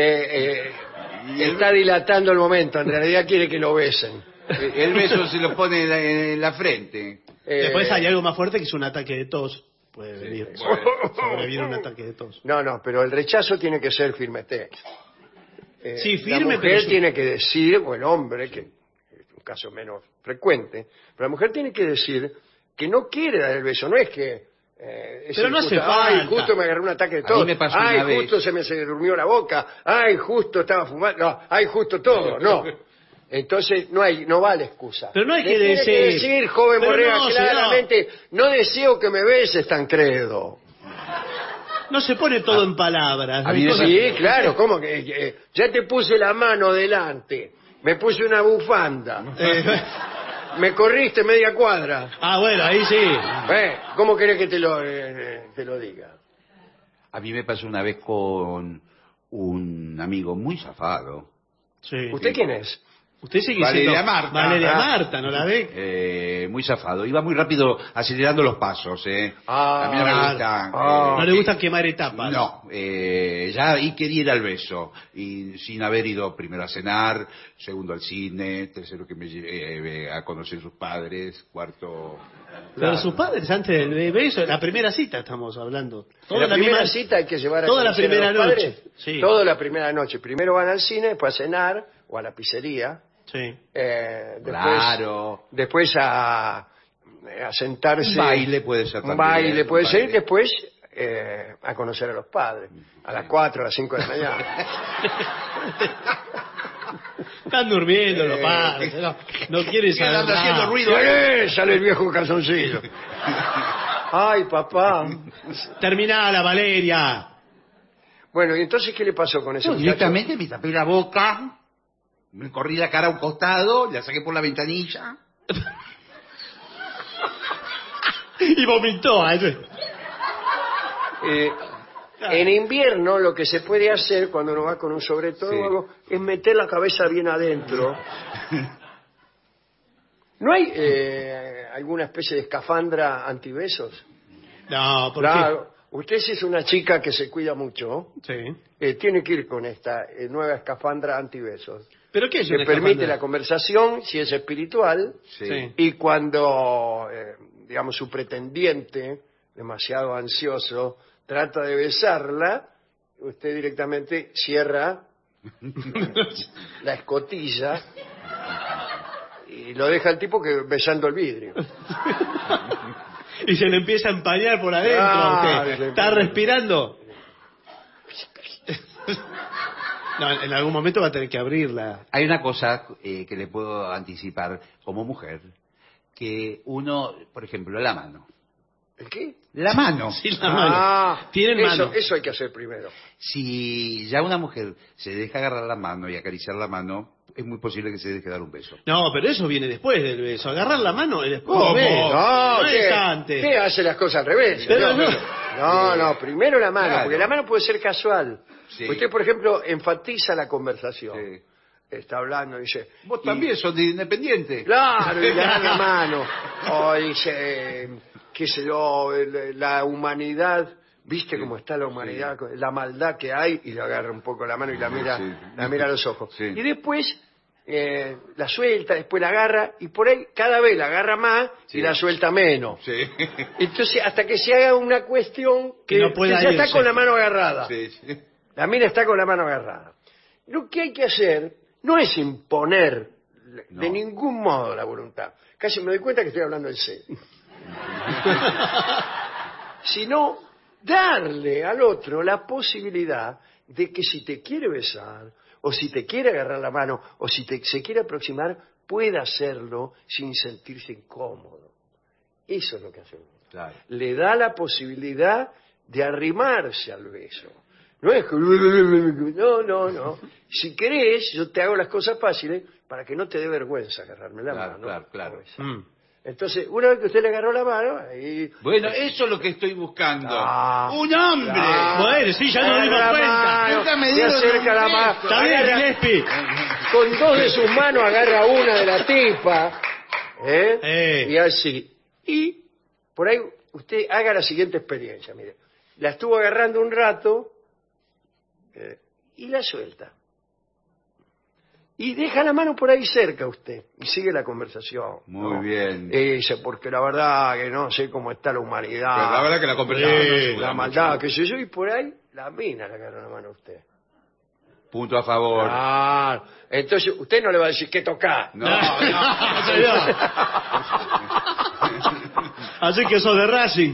está dilatando el momento. En realidad quiere que lo besen. El beso se lo pone en la frente. Después hay algo más fuerte que es un ataque de tos. Puede venir. Sobreviene un ataque de tos. No, pero el rechazo tiene que ser firmete. Sí, La firme, mujer pero... tiene que decir, o el hombre, que es un caso menos frecuente, pero la mujer tiene que decir que no quiere dar el beso, no es que... Pero no hace Ay, falta. justo me agarró un ataque de A tos. mí me pasó Ay, una vez. justo se me durmió la boca. Ay, justo estaba fumando. No, ay, justo todo. No. Entonces no vale excusa. Pero no hay Le que tiene decir... decir, joven Pero Borrega, no, claramente, no deseo que me beses, Tancredo. No se pone todo en palabras. A mí me Sí, claro, ¿cómo que? Ya te puse la mano delante, me puse una bufanda, me corriste media cuadra. Ah, bueno, ahí sí. ¿Cómo querés que te lo diga? A mí me pasó una vez con un amigo muy zafado. Sí. ¿Usted quién es? Usted sigue Valeria siendo... Marta. Valeria Marta, ¿no la ve? Muy zafado. Iba muy rápido acelerando los pasos. A mí no me gusta. No le gusta quemar etapas. No, ya ahí quería ir al beso. Y sin haber ido primero a cenar, segundo al cine, tercero que me lleve a conocer sus padres, cuarto... Pero sus padres antes del beso, la primera cita estamos hablando. La primera cita hay que llevar a toda la conocer a primera los noche. padres. Sí. Toda la primera noche. Primero van al cine, después a cenar o a la pizzería. Sí. Después a sentarse. Un baile puede ser Un también. baile puede Un ser. baile. Después a conocer a los padres. A las 4, a las 5 de la mañana. Están durmiendo los padres. No quiere saber Quedan haciendo nada. ruido. Sale el viejo calzoncillo. Ay, papá. Terminala, Valeria. Bueno, ¿y entonces qué le pasó con ese No, muchacho? directamente me tapé la boca, me corrí la cara a un costado, la saqué por la ventanilla. Y vomitó. En invierno lo que se puede hacer cuando uno va con un sobre todo Sí. o algo, es meter la cabeza bien adentro. ¿No hay alguna especie de escafandra antibesos? No, ¿por Claro. Usted si es una chica que se cuida mucho, qué? tiene que ir con esta nueva escafandra antibesos. ¿Pero qué es Que una permite escafandra? la conversación, si es espiritual, Sí. y cuando, digamos, su pretendiente, demasiado ansioso, trata de besarla, usted directamente cierra la escotilla y lo deja el tipo que besando el vidrio. Y se le empieza a empañar por adentro. Ah, ¿o qué? se le ¿Está empieza. respirando? No, en algún momento va a tener que abrirla. Hay una cosa que le puedo anticipar como mujer, que uno, por ejemplo, la mano. ¿El qué? La mano. Sí, la mano. Ah, Tienen eso, mano. eso hay que hacer primero. Si ya una mujer se deja agarrar la mano y acariciar la mano, es muy posible que se deje dar un beso. No, pero eso viene después del beso. Agarrar la mano es después ¿Cómo? del beso. No, No ¿qué? es antes. ¿Qué hace las cosas al revés? Pero No, primero la mano, Claro. porque la mano puede ser casual. Sí. Usted, por ejemplo, enfatiza la conversación. Sí. Está hablando y dice... Vos y- también sos de independiente. Claro, y le dan la mano. O dice, qué sé yo, la humanidad... ¿Viste cómo está la humanidad? La maldad que hay, y le agarra un poco la mano y la mira, Sí. la mira a los ojos. Sí. Y después la suelta, después la agarra, y por ahí cada vez la agarra más Sí. y la suelta menos. Sí. Entonces, hasta que se haga una cuestión Que no pueda ya está irse. con la mano agarrada. Sí, sí. La mina está con la mano agarrada. Lo que hay que hacer no es imponer de No. ningún modo la voluntad. Casi me doy cuenta que estoy hablando en serio. Sino darle al otro la posibilidad de que si te quiere besar, o si te quiere agarrar la mano, o si se quiere aproximar, pueda hacerlo sin sentirse incómodo. Eso es lo que hace uno. Claro. Le da la posibilidad de arrimarse al beso. No es que... No. Si querés, yo te hago las cosas fáciles para que no te dé vergüenza agarrarme la Claro, mano. claro. Entonces, una vez que usted le agarró la mano, ahí... Bueno, eso es lo que estoy buscando. Ah. ¡Un hombre! Bueno, sí, ya nos dimos Agarra la cuenta. mano, Nunca me se dieron acerca un la beso. mano. Está bien, agarra- Gillespie. Con dos de sus manos agarra una de la tipa. Y así. Y por ahí usted haga la siguiente experiencia. Mire, la estuvo agarrando un rato y la suelta. Y deja la mano por ahí cerca usted. Y sigue la conversación. Muy ¿no? bien. Y dice, porque la verdad que no sé cómo está la humanidad. Pero la verdad que la conversación no ayuda La mucho. maldad, qué sé yo. Y por ahí la mina le agarra la mano a usted. Punto a favor. Ah, entonces usted no le va a decir qué tocar. No, señor. Así que sos de Racing.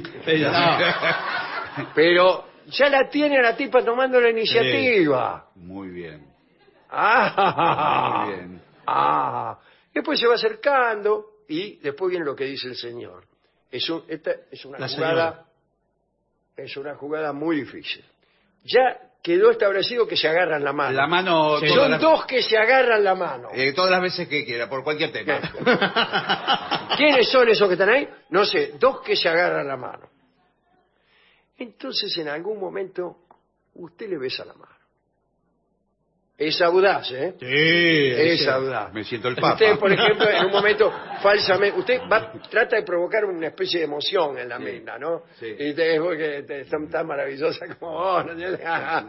Pero ya la tiene a la tipa tomando la iniciativa. Muy bien. Ah, Muy bien. Después se va acercando y después viene lo que dice el señor. Esta es una La jugada, señora. es una jugada muy difícil. Ya quedó establecido que se agarran la mano. La mano... Sí. todas Son las- dos que se agarran la mano. todas las veces que quiera, por cualquier tema. ¿Quiénes son esos que están ahí? No sé, dos que se agarran la mano. Entonces, en algún momento, usted le besa la mano. Es audaz, ¿eh? Sí, Es audaz. Me siento el papa. Usted, por ejemplo, en un momento, falsamente, usted trata de provocar una especie de emoción en la mina, ¿no? Sí. Y te porque son tan maravillosas como vos. ¿no? Mira,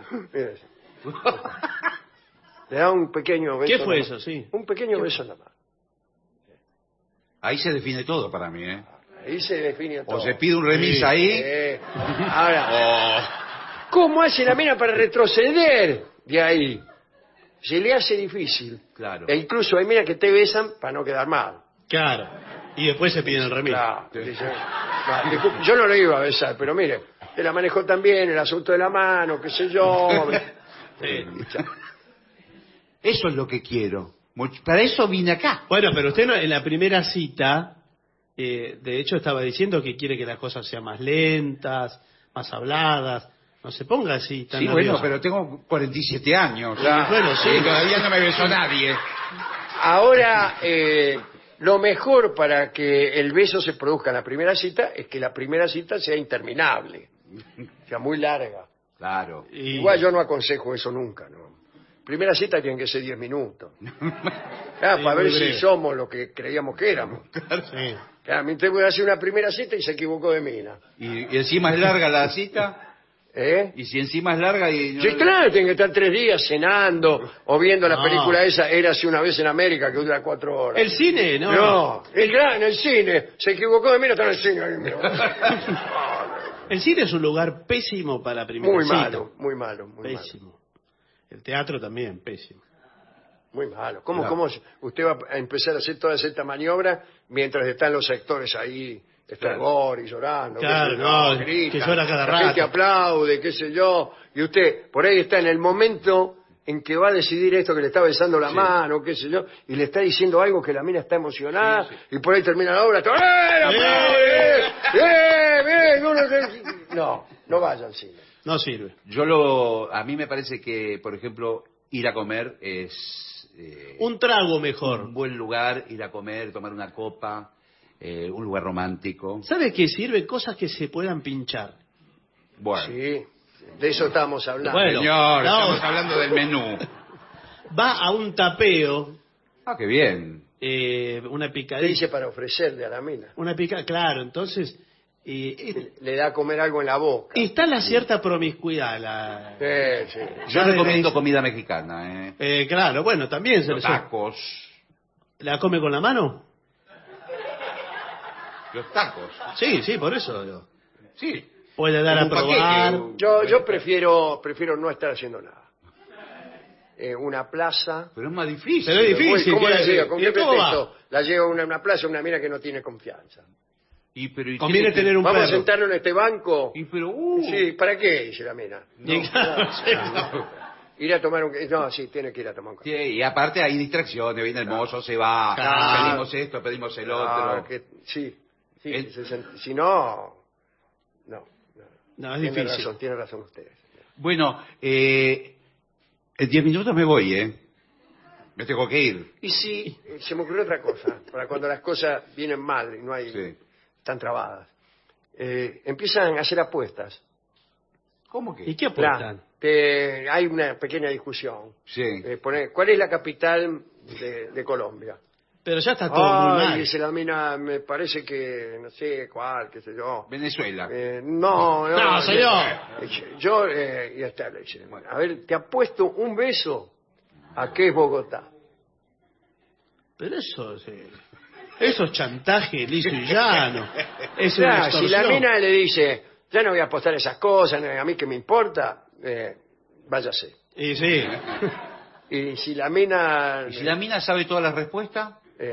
le da un pequeño beso. ¿Qué en fue la eso? mano. Sí. Un pequeño beso en la mano. Ahí se define todo para mí, ¿eh? Ahí se define todo. O se pide un remis ahí. Ahora, ¿cómo hace la mina para retroceder de ahí? Se le hace difícil. Claro. E incluso hay minas que te besan para no quedar mal. Claro. Y después se piden el remis. Claro. Dice, "No, disculpe, yo no lo iba a besar, pero mire, te la manejó también el asunto de la mano, qué sé yo. Eso es lo que quiero. Para eso vine acá. Bueno, pero usted en la primera cita, de hecho estaba diciendo que quiere que las cosas sean más lentas, más habladas. No se ponga así tan Sí, nervioso. bueno, pero tengo 47 años. Bueno, sí. Y todavía no me besó nadie. Ahora, lo mejor para que el beso se produzca en la primera cita es que la primera cita sea interminable, sea muy larga. Claro. Igual yo no aconsejo eso nunca, ¿no? Primera cita tiene que ser 10 minutos. Para ver si somos lo que creíamos que éramos. Sí. Claro, usted puede hacer una primera cita y se equivocó de mina. ¿Y encima es larga la cita? ¿Y si encima es larga y...? Sí, claro, tienen que estar 3 días cenando o viendo la película esa, Érase una vez en América, que dura 4 horas. ¿El cine? No. No, en el cine. Se equivocó de mina, está en el cine. El cine es un lugar pésimo para primera Muy cita. malo, muy malo. Pésimo. El teatro también, pésimo. Muy malo. ¿Cómo usted va a empezar a hacer toda esta maniobra mientras están los actores ahí, y llorando? Claro, gritan, que llora cada la rato. gente aplaude, qué sé yo, y usted por ahí está en el momento en que va a decidir esto, que le está besando la mano, qué sé yo, y le está diciendo algo que la mina está emocionada, y por ahí termina la obra, no vaya al cine. No sirve. A mí me parece que, por ejemplo, ir a comer es... un trago mejor. Un buen lugar, ir a comer, tomar una copa, un lugar romántico. ¿Sabe qué sirve? Cosas que se puedan pinchar. Bueno. Sí, de eso estamos hablando. Bueno, señor, estamos hablando del menú. Va a un tapeo. Ah, qué bien. Una picadita. ¿Qué dice para ofrecerle a la mina? Una picada, claro, entonces... le da a comer algo en la boca. Está la cierta promiscuidad. Sí. Yo recomiendo comida mexicana. Claro, bueno, también se los tacos. ¿La come con la mano? Los tacos. Sí, por eso. Sí. Puede dar a probar. Yo prefiero no estar haciendo nada. Una plaza. Pero es más difícil. Pero es difícil. ¿Cómo la lleva? ¿Con qué pretexto? Va? La lleva a una plaza una mina que no tiene confianza. Conviene tener un Vamos perro. a sentarnos en este banco. Pero, sí, ¿para qué? Dice la mina. Ir a tomar un... No, sí, tiene que ir a tomar un café. Sí, y aparte hay distracciones, viene el mozo, se va, pedimos esto, pedimos el otro. Si no... No, es difícil. Tiene razón usted. Bueno, en 10 minutos me voy, Me tengo que ir. Y si se me ocurrió otra cosa, para cuando las cosas vienen mal y no hay... están trabadas. Empiezan a hacer apuestas. ¿Cómo que? ¿Y qué apuestan? Hay una pequeña discusión. Sí. ¿Cuál es la capital de Colombia? Pero ya está todo muy mal. Dice la mina, me parece que, no sé cuál, qué sé yo. Venezuela. No, señor. Yo, y está, le dice, bueno, a ver, te apuesto un beso a que es Bogotá. Pero eso es chantaje liso y llano. Es una Claro, si extorsión. la mina le dice, ya no voy a apostar esas cosas, a mí que me importa, váyase. Y sí. Y si la mina... ¿Y si la mina sabe todas las respuestas?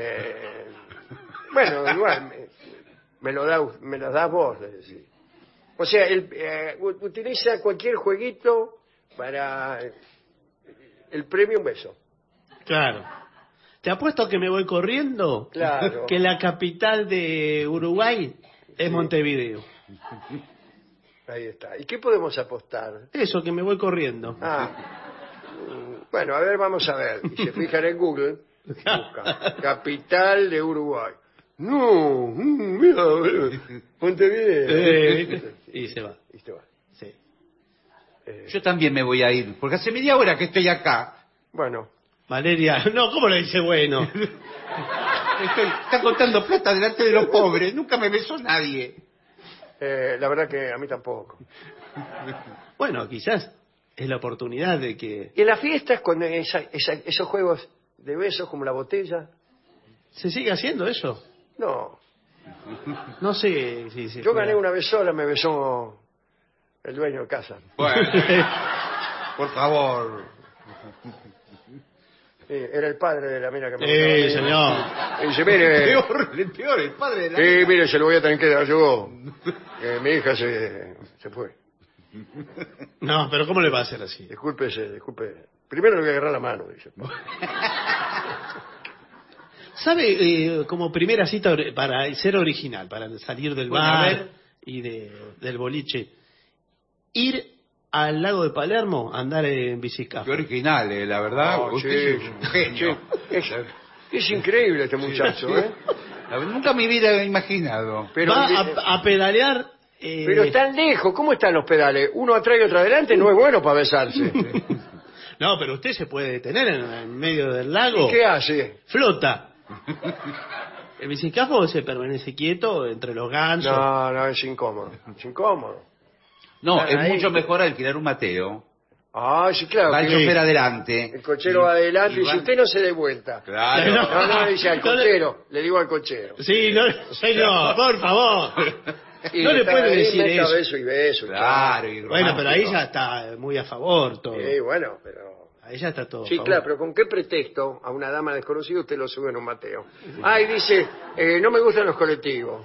Bueno, igual, me lo das vos. O sea, utiliza cualquier jueguito para el premio un beso. Claro. Te apuesto que me voy corriendo. Claro. Que la capital de Uruguay es Montevideo. Ahí está. ¿Y qué podemos apostar? Eso, que me voy corriendo. Bueno, a ver, vamos a ver. Y se fijan en Google, busca capital de Uruguay. No, mira, Montevideo. Y se va. Sí. Yo también me voy a ir, porque hace media hora que estoy acá. Bueno. Valeria, no, ¿cómo le dice bueno? Está contando plata delante de los pobres, nunca me besó nadie. La verdad que a mí tampoco. Bueno, quizás es la oportunidad de que... ¿Y en las fiestas con esos juegos de besos como la botella? ¿Se sigue haciendo eso? No. No sé si... Yo gané una vez sola, me besó el dueño de casa. Bueno, por favor. Era el padre de la mina que me Sí, señor. Y dice, mire... Peor, el padre de la mina. Mire, se lo voy a tener que dar yo. Mi hija se fue. No, pero ¿cómo le va a hacer así? Disculpe. Primero le voy a agarrar la mano, dice. ¿Sabe, como primera cita para ser original, para salir del bar y del boliche, ir al lago de Palermo a andar en bicicleta? Qué original, la verdad. Usted es un genio. Es increíble este muchacho, Nunca me hubiera imaginado. Pero va a pedalear Pero están lejos, ¿cómo están los pedales? Uno atrás y otro adelante, no es bueno para besarse. No, pero usted se puede detener en medio del lago. ¿Y qué hace? Flota. El bicicafo se permanece quieto entre los gansos. No, es incómodo. Es incómodo. No, Están es ahí. mucho mejor alquilar un Mateo. Ah, sí, claro. Va el que chofer adelante. el cochero va adelante y va- si usted no se dé vuelta. Claro. No, dice al cochero. Le digo al cochero. Sí, no, señor, por favor. Y No le está puede ahí, decir meta eso. beso y beso. Claro, y Bueno, pero ahí romántico. ya está muy a favor todo. Sí, bueno, pero... Ahí ya está todo. a Sí, favor. claro, pero ¿con qué pretexto a una dama desconocida usted lo sube en un Mateo? Ah, y dice, no me gustan los colectivos.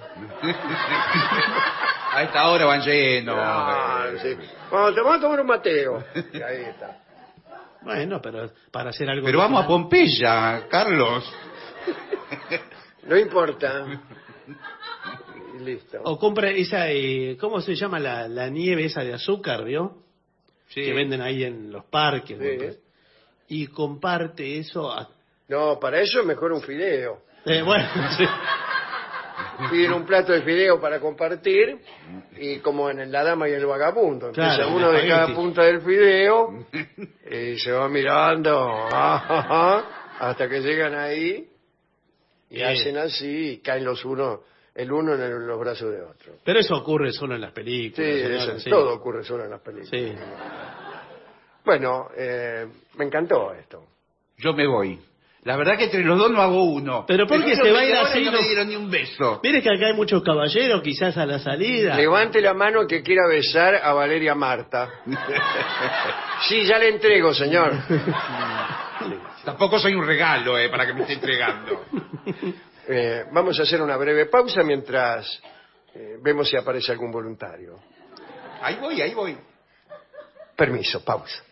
A esta hora van llenos. Sí. Vamos a tomar un Mateo. Y ahí está. Bueno, pero para hacer algo... Pero vamos a original. Pompeya, Carlos. No importa. Y listo. O compra esa, ¿cómo se llama la nieve esa de azúcar, vio? Sí. Que venden ahí en los parques. Sí. ¿no? Y comparte eso No, para eso es mejor un fideo. bueno, sí. Piden un plato de fideo para compartir y como en La Dama y el Vagabundo. Empieza Claro, uno el de cada espagueti. punta del fideo y se va mirando hasta que llegan ahí y Bien. hacen así y caen el uno en los brazos de otro. Pero eso ocurre solo en las Sí, películas. señor, sí. todo ocurre solo en las películas. Sí. Bueno, me encantó esto. Yo me voy. La verdad que entre los dos no hago uno. Pero ¿por qué Después se de va a ir media hora así? No No- me dieron ni un beso. Mire que acá hay muchos caballeros, quizás a la salida. Levante la mano que quiera besar a Valeria Marta. Sí, ya le entrego, señor. Tampoco soy un regalo, para que me esté entregando. Vamos a hacer una breve pausa mientras vemos si aparece algún voluntario. Ahí voy. Permiso, pausa.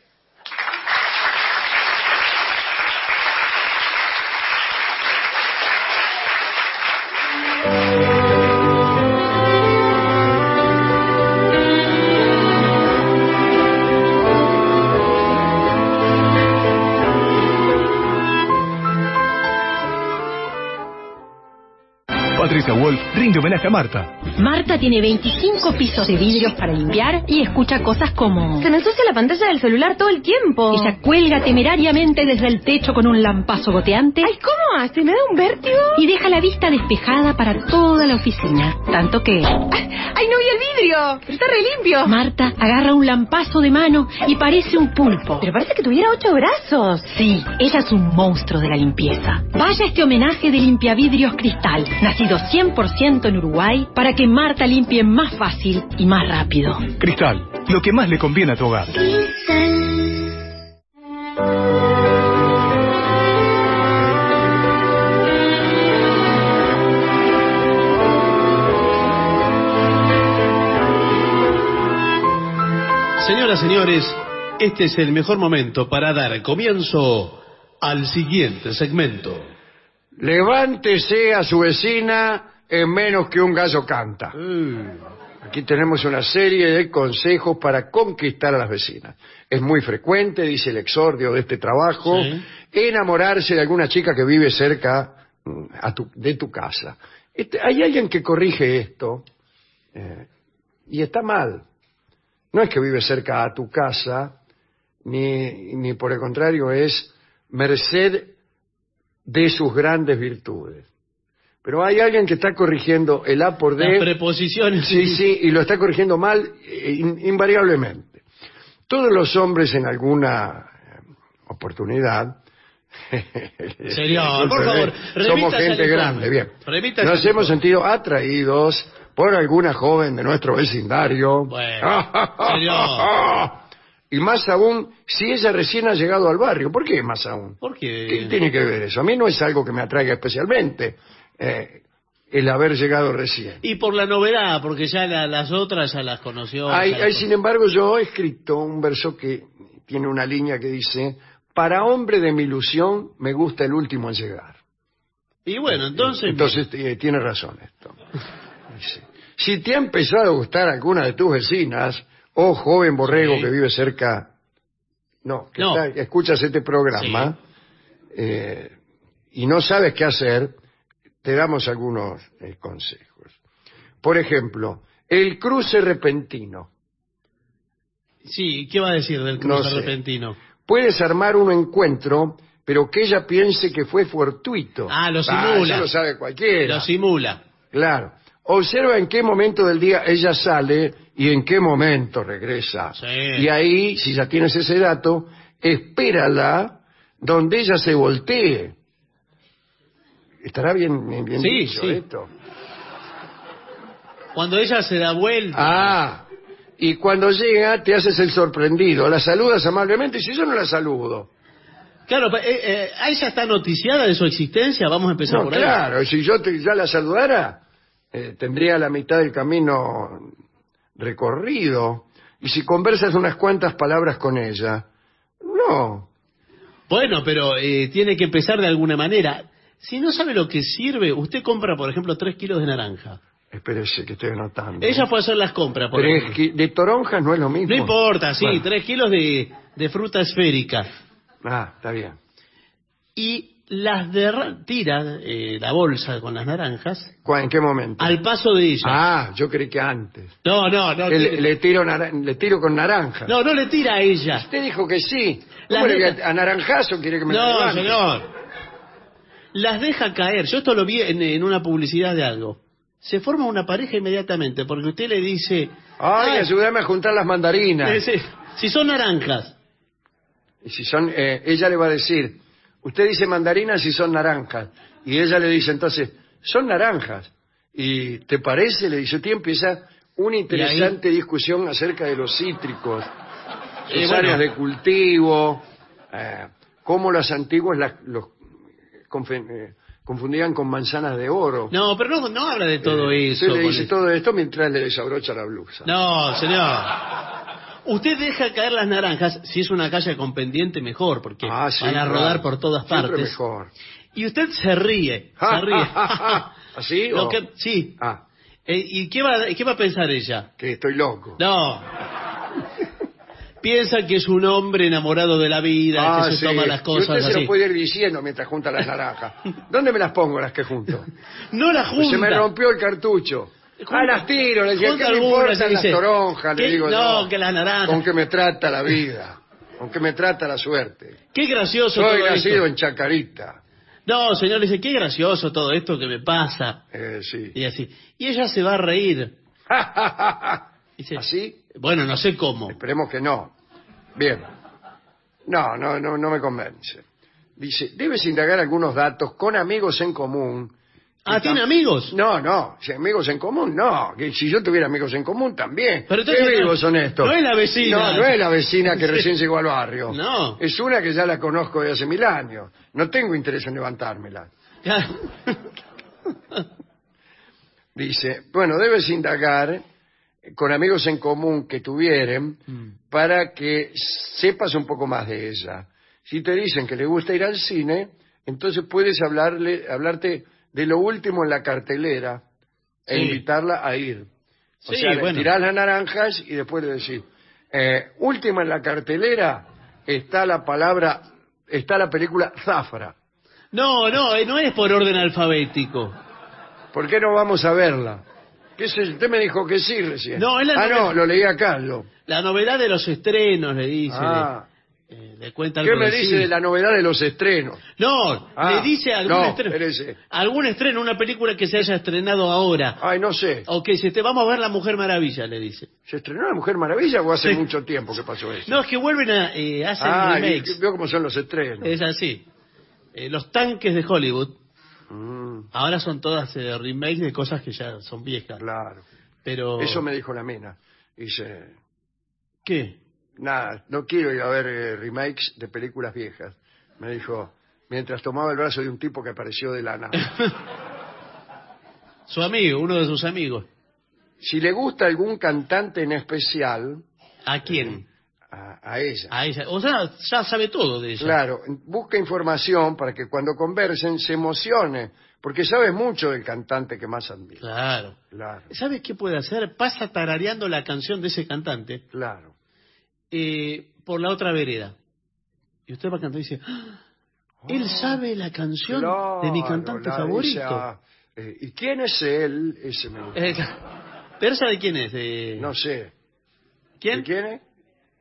Patricia Wolf rinde homenaje a Marta. Marta tiene 25 pisos de vidrios para limpiar y escucha cosas como... Se me ensucia la pantalla del celular todo el tiempo. Ella cuelga temerariamente desde el techo con un lampazo goteante. Ay, ¿cómo hace? ¿Me da un vértigo? Y deja la vista despejada para toda la oficina. Tanto que... Ay, no vi el vidrio. Está re limpio. Marta agarra un lampazo de mano y parece un pulpo. Pero parece que tuviera 8 brazos. Sí, ella es un monstruo de la limpieza. Vaya a este homenaje de limpiavidrios Cristal, nacido 100% en Uruguay, para que Marta limpie más fácil y más rápido. Cristal, lo que más le conviene a tu hogar. Señoras, señores, este es el mejor momento para dar comienzo al siguiente segmento. Levántese a su vecina en menos que un gallo canta. Aquí tenemos una serie de consejos para conquistar a las vecinas. Es muy frecuente, dice el exordio de este trabajo, Sí. enamorarse de alguna chica que vive cerca de tu casa. Hay alguien que corrige esto y está mal. No es que vive cerca a tu casa, ni por el contrario es merced de sus grandes virtudes. Pero hay alguien que está corrigiendo el A por D. Las preposiciones. Sí, y lo está corrigiendo mal invariablemente. Todos los hombres en alguna oportunidad... Señor, por favor, somos remítase gente al grande, informe. bien. Remítase Nos al hemos informe. sentido atraídos por alguna joven de nuestro vecindario. Bueno, señor. Y más aún, si ella recién ha llegado al barrio. ¿Por qué más aún? ¿Por qué? ¿Qué tiene que ver eso? A mí no es algo que me atraiga especialmente el haber llegado recién. Y por la novedad, porque ya las otras ya las conoció. Sin embargo, yo he escrito un verso que tiene una línea que dice: para hombre de mi ilusión me gusta el último en llegar. Y bueno, entonces... Tiene razón esto. Dice, si te ha empezado a gustar alguna de tus vecinas, oh joven borrego Sí. que vive cerca... que escuchas este programa y no sabes qué hacer, te damos algunos consejos. Por ejemplo, El cruce repentino. Sí, ¿qué va a decir del No cruce sé. repentino? Puedes armar un encuentro, pero que ella piense que fue fortuito. Ah, lo simula. Eso lo sabe cualquiera. Lo simula. Claro. Observa en qué momento del día ella sale y en qué momento regresa. Sí. Y ahí, si ya tienes ese dato, espérala donde ella se voltee. ¿Estará bien Sí, dicho sí. esto? Cuando ella se da vuelta. Ah, y cuando llega te haces el sorprendido, la saludas amablemente y si yo no la saludo. Claro, ella está noticiada de su existencia, vamos a empezar No, por ahí. claro, si yo ya la saludara, tendría la mitad del camino recorrido. Y si conversas unas cuantas palabras con ella, no. Bueno, pero tiene que empezar de alguna manera. Si no sabe lo que sirve, usted compra, por ejemplo, 3 kilos de naranja. Espérese, que estoy anotando. Ella puede hacer las compras, por ejemplo. De toronjas no es lo mismo. No importa, sí, Bueno. 3 kilos de fruta esférica. Ah, está bien. Y las tira la bolsa con las naranjas ¿En qué momento? al paso de ella. Ah, yo creí que antes. No. Le tiro con naranja. No le tira a ella. Usted dijo que sí. Las ¿Cómo le deja- voy a naranjazo quiere que me No, levante? señor. Las deja caer. Yo esto lo vi en una publicidad de algo. Se forma una pareja inmediatamente porque usted le dice... Ay, ayúdame a juntar las mandarinas. Si son naranjas. Y si son, ella le va a decir, usted dice mandarinas y son naranjas. Y ella le dice entonces, son naranjas. ¿Y te parece? Le dice, usted empieza una interesante discusión acerca de los cítricos, sus bueno. áreas de cultivo, cómo los antiguos los confundían con manzanas de oro. No, pero no habla de todo eso. Usted le con dice eso. todo esto mientras le desabrocha la blusa. No, señor. Usted deja caer las naranjas, si es una calle con pendiente, mejor, porque Sí, van a rodar claro. por todas Siempre partes. mejor. Y usted se ríe. ¿Así? Lo o- que- sí. Ah, ¿Y qué va a pensar ella? que estoy loco. No. Piensa que es un hombre enamorado de la vida, que se sí. toma las Y cosas usted se así. lo puede ir diciendo mientras junta las naranjas. ¿Dónde me las pongo las que junto? No las junta. Se me rompió el cartucho. Las tiro. Le decía, Junta ¿qué me algunas, importan y las dice, toronjas? Le ¿qué? digo No, yo. que las naranjas. Con que me trata la vida. Con que me trata la suerte. Qué gracioso Soy todo nacido esto. en Chacarita. No, señor, dice, qué gracioso todo esto que me pasa. Sí. Y así. Y ella se va a reír. Dice, ¿Así? Bueno, no sé cómo. Esperemos que no. Bien. No me convence. Dice, debes indagar algunos datos con amigos en común. ¿Tiene amigos? No, si amigos en común, no. Que si yo tuviera amigos en común, también. Pero ¿Qué entonces amigos son estos? no es la vecina. No es la vecina que Sí. recién llegó al barrio. No. Es una que ya la conozco de hace 1000 años. No tengo interés en levantármela. Dice, bueno, debes indagar con amigos en común que tuvieren para que sepas un poco más de ella. Si te dicen que le gusta ir al cine, entonces puedes hablarte de lo último en la cartelera e Sí. invitarla a ir. O Sí, sea, le bueno. tirás las naranjas y después le decís, última en la cartelera está la película Zafra. No es por orden alfabético. ¿Por qué no vamos a verla? ¿Qué sé yo? Usted me dijo que sí recién. No, es la no, novela- lo leí acá. La novedad de los estrenos, le dice. Le cuenta ¿Qué algo me del dice cine. de la novedad de los estrenos? No, le dice espérese. algún estreno, una película que se haya estrenado ahora. Ay, no sé. O que dice, vamos a ver La Mujer Maravilla, le dice. ¿Se estrenó La Mujer Maravilla o hace Sí. mucho tiempo que pasó eso? No, es que vuelven a hacen remakes. Veo cómo son los estrenos. Es así. Los tanques de Hollywood ahora son todas remakes de cosas que ya son viejas. Claro. Pero... Eso me dijo la mina. Dice, ¿Qué? nada, no quiero ir a ver remakes de películas viejas. Me dijo, mientras tomaba el brazo de un tipo que apareció de la nada. Su amigo, uno de sus amigos. Si le gusta algún cantante en especial, ¿A quién? a ella. A ella. O sea, ya sabe todo de ella. Claro, busca información para que cuando conversen se emocione, porque sabes mucho del cantante que más admira. Claro. Claro, ¿Sabes qué puede hacer? Pasa tarareando la canción de ese cantante claro. por la otra vereda. Y usted va a cantar y dice, ¡Ah! Él sabe la canción de mi cantante Claro, favorito. ¿y quién es él? Ese me gusta. ¿Pero esa de quién es? De... No sé. ¿Quién? ¿De quién es?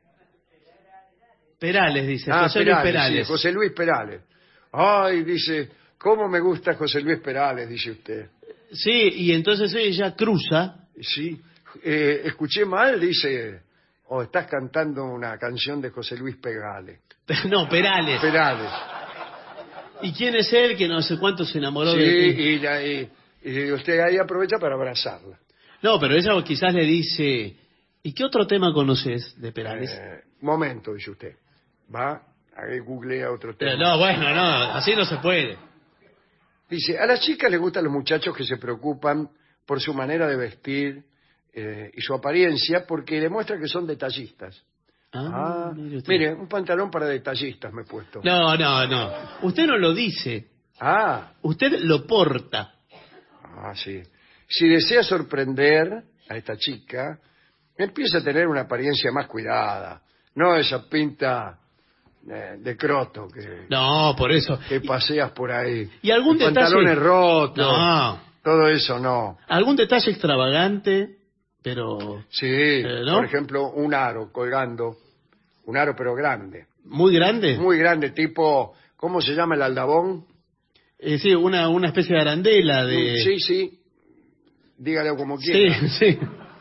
Perales, dice. Ah, José Luis Perales. sí, José Luis Perales. Ay, dice, ¿cómo me gusta José Luis Perales? Dice usted. Sí, y entonces ella cruza. Sí, escuché mal, dice, o estás cantando una canción de José Luis Perales. No, Perales. Perales. ¿Y quién es él que no sé cuánto se enamoró Sí, de ti? y usted ahí aprovecha para abrazarla. No, pero ella quizás le dice, ¿y qué otro tema conoces de Perales? Momento, dice usted. Va, ahí googlea otro tema. No, bueno, no, así no se puede. Dice, a las chicas les gustan los muchachos que se preocupan por su manera de vestir y su apariencia porque demuestran que son detallistas. Mire, un pantalón para detallistas me he puesto. No. Usted no lo dice. Usted lo porta. Sí. Si desea sorprender a esta chica, empieza a tener una apariencia más cuidada. No esa pinta de croto que... No, por eso. Que paseas por ahí. ¿Y algún detalle? Pantalones rotos. No. Todo eso no. ¿Algún detalle extravagante? Pero... Sí, ¿no? Por ejemplo, un aro colgando. Un aro pero grande. ¿Muy grande? Muy grande, tipo... ¿Cómo se llama el aldabón? Sí, una especie de arandela de... Sí. Dígalo como quiera. Sí.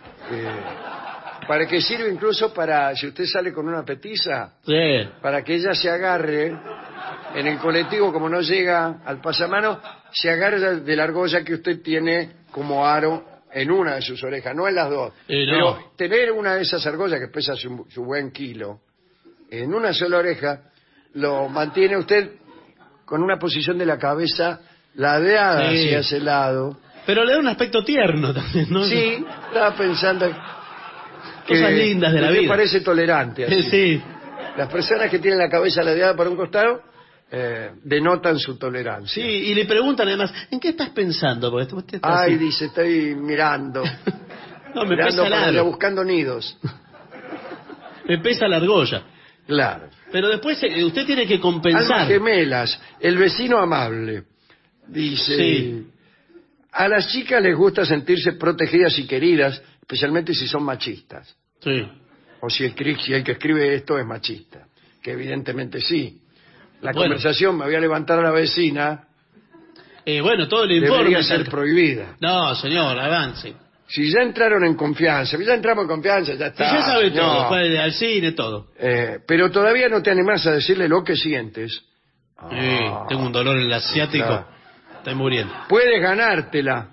Para que sirve incluso para, si usted sale con una petiza, para que ella se agarre en el colectivo, como no llega al pasamano, se agarra de la argolla que usted tiene como aro en una de sus orejas, no en las dos. No. Pero tener una de esas argollas que pesa su buen kilo, en una sola oreja, lo mantiene usted con una posición de la cabeza ladeada hacia ese lado. Pero le da un aspecto tierno también, ¿no? Sí, estaba pensando... Cosas lindas de la vida. Parece tolerante. Así. Sí. Las personas que tienen la cabeza ladeada para un costado denotan su tolerancia. Sí, y le preguntan además, ¿en qué estás pensando? Porque usted está Ay, así. dice, estoy mirando. No, me mirando pesa para allá, la buscando nidos. Me pesa la argolla. Claro. Pero después usted tiene que compensar. Almas gemelas, el vecino amable. Dice, sí. A las chicas les gusta sentirse protegidas y queridas, especialmente si son machistas. Sí. O si el que escribe esto es machista, que evidentemente sí. La conversación, me voy a levantar a la vecina. Bueno, todo el informe debería ser prohibida. No, señor, avance. Si ya entraron en confianza, ya entramos en confianza, ya está. Si ya sabe todo, fue al cine, todo. Pero todavía no te animás a decirle lo que sientes. Tengo un dolor en el asiático. Claro. Estoy muriendo. Puedes ganártela.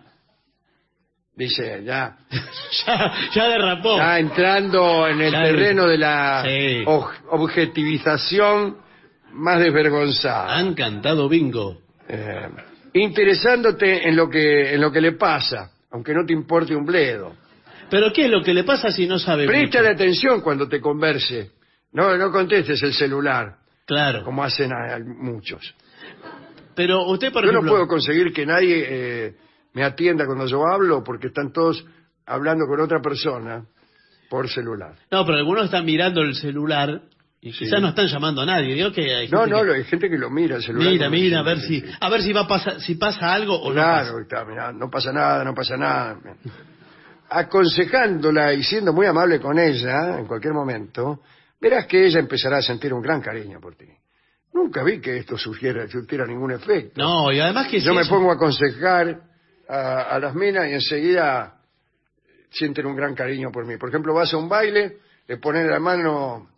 Dice, ya derrapó. Ya entrando en el terreno de la objetivización más desvergonzada. Han cantado bingo. Interesándote en lo que le pasa, aunque no te importe un bledo. ¿Pero qué es lo que le pasa si no sabe? Préstale atención cuando te converse. No contestes el celular. Claro. Como hacen muchos. Pero usted, por ejemplo... Yo no puedo conseguir que nadie me atienda cuando yo hablo porque están todos hablando con otra persona por celular. No, pero algunos están mirando el celular y quizás no están llamando a nadie. Digo que hay gente hay gente que lo mira el celular. Mira, a ver si pasa algo o no pasa. Claro, está mirando, no pasa nada. Aconsejándola y siendo muy amable con ella en cualquier momento, verás que ella empezará a sentir un gran cariño por ti. Nunca vi que esto surgiera ningún efecto. No, y además que... Yo me pongo a aconsejar a las minas y enseguida sienten un gran cariño por mí. Por ejemplo, vas a un baile, le pones la mano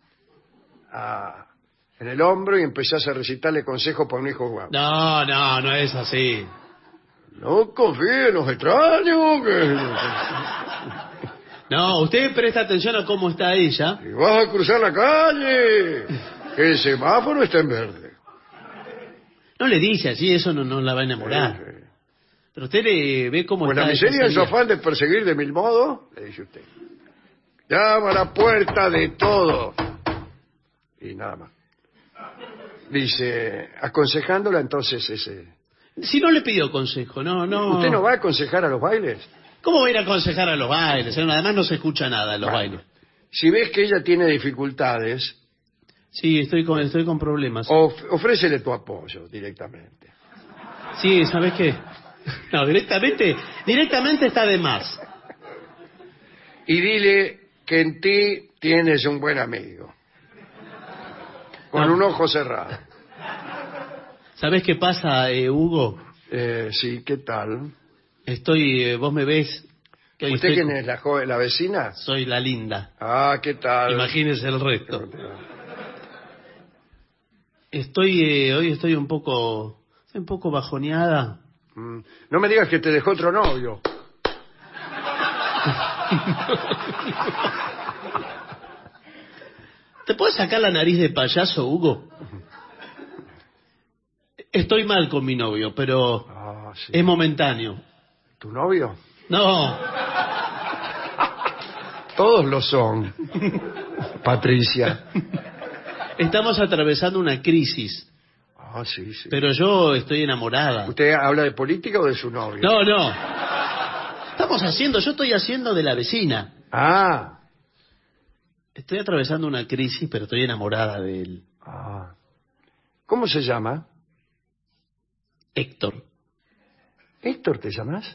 en el hombro y empezás a recitarle consejos para un hijo guapo. No es así. No confíe en los extraños. No, usted presta atención a cómo está ella. Y vas a cruzar la calle. El semáforo está en verde. No le dice así, eso no la va a enamorar. Sí. Pero usted le ve cómo está. La miseria en su afán de perseguir de mil modos, le dice usted. Llama a la puerta de todo. Y nada más. Dice, aconsejándola entonces ese... Si no le pidió consejo, no. ¿Usted no va a aconsejar a los bailes? ¿Cómo va a ir a aconsejar a los bailes? Además no se escucha nada en los bailes. Si ves que ella tiene dificultades... Sí, estoy con problemas. Ofrécele tu apoyo directamente. Sí, ¿sabes qué? No, directamente está de más. y dile que en ti tienes un buen amigo. Con un ojo cerrado. ¿Sabés qué pasa, Hugo? Sí, ¿qué tal? Vos me ves... que ¿Usted quién es, la vecina? Soy la linda. Ah, ¿qué tal? Imagínese el resto. Hoy estoy un poco bajoneada. No me digas que te dejó otro novio. ¿Te puedes sacar la nariz de payaso, Hugo? Estoy mal con mi novio, pero sí. Es momentáneo. ¿Tu novio? No. Todos lo son, Patricia. Estamos atravesando una crisis. Sí, sí. Pero yo estoy enamorada. ¿Usted habla de política o de su novio? No. Yo estoy haciendo de la vecina. Estoy atravesando una crisis, pero estoy enamorada de él. ¿Cómo se llama? Héctor. ¿Héctor te llamas?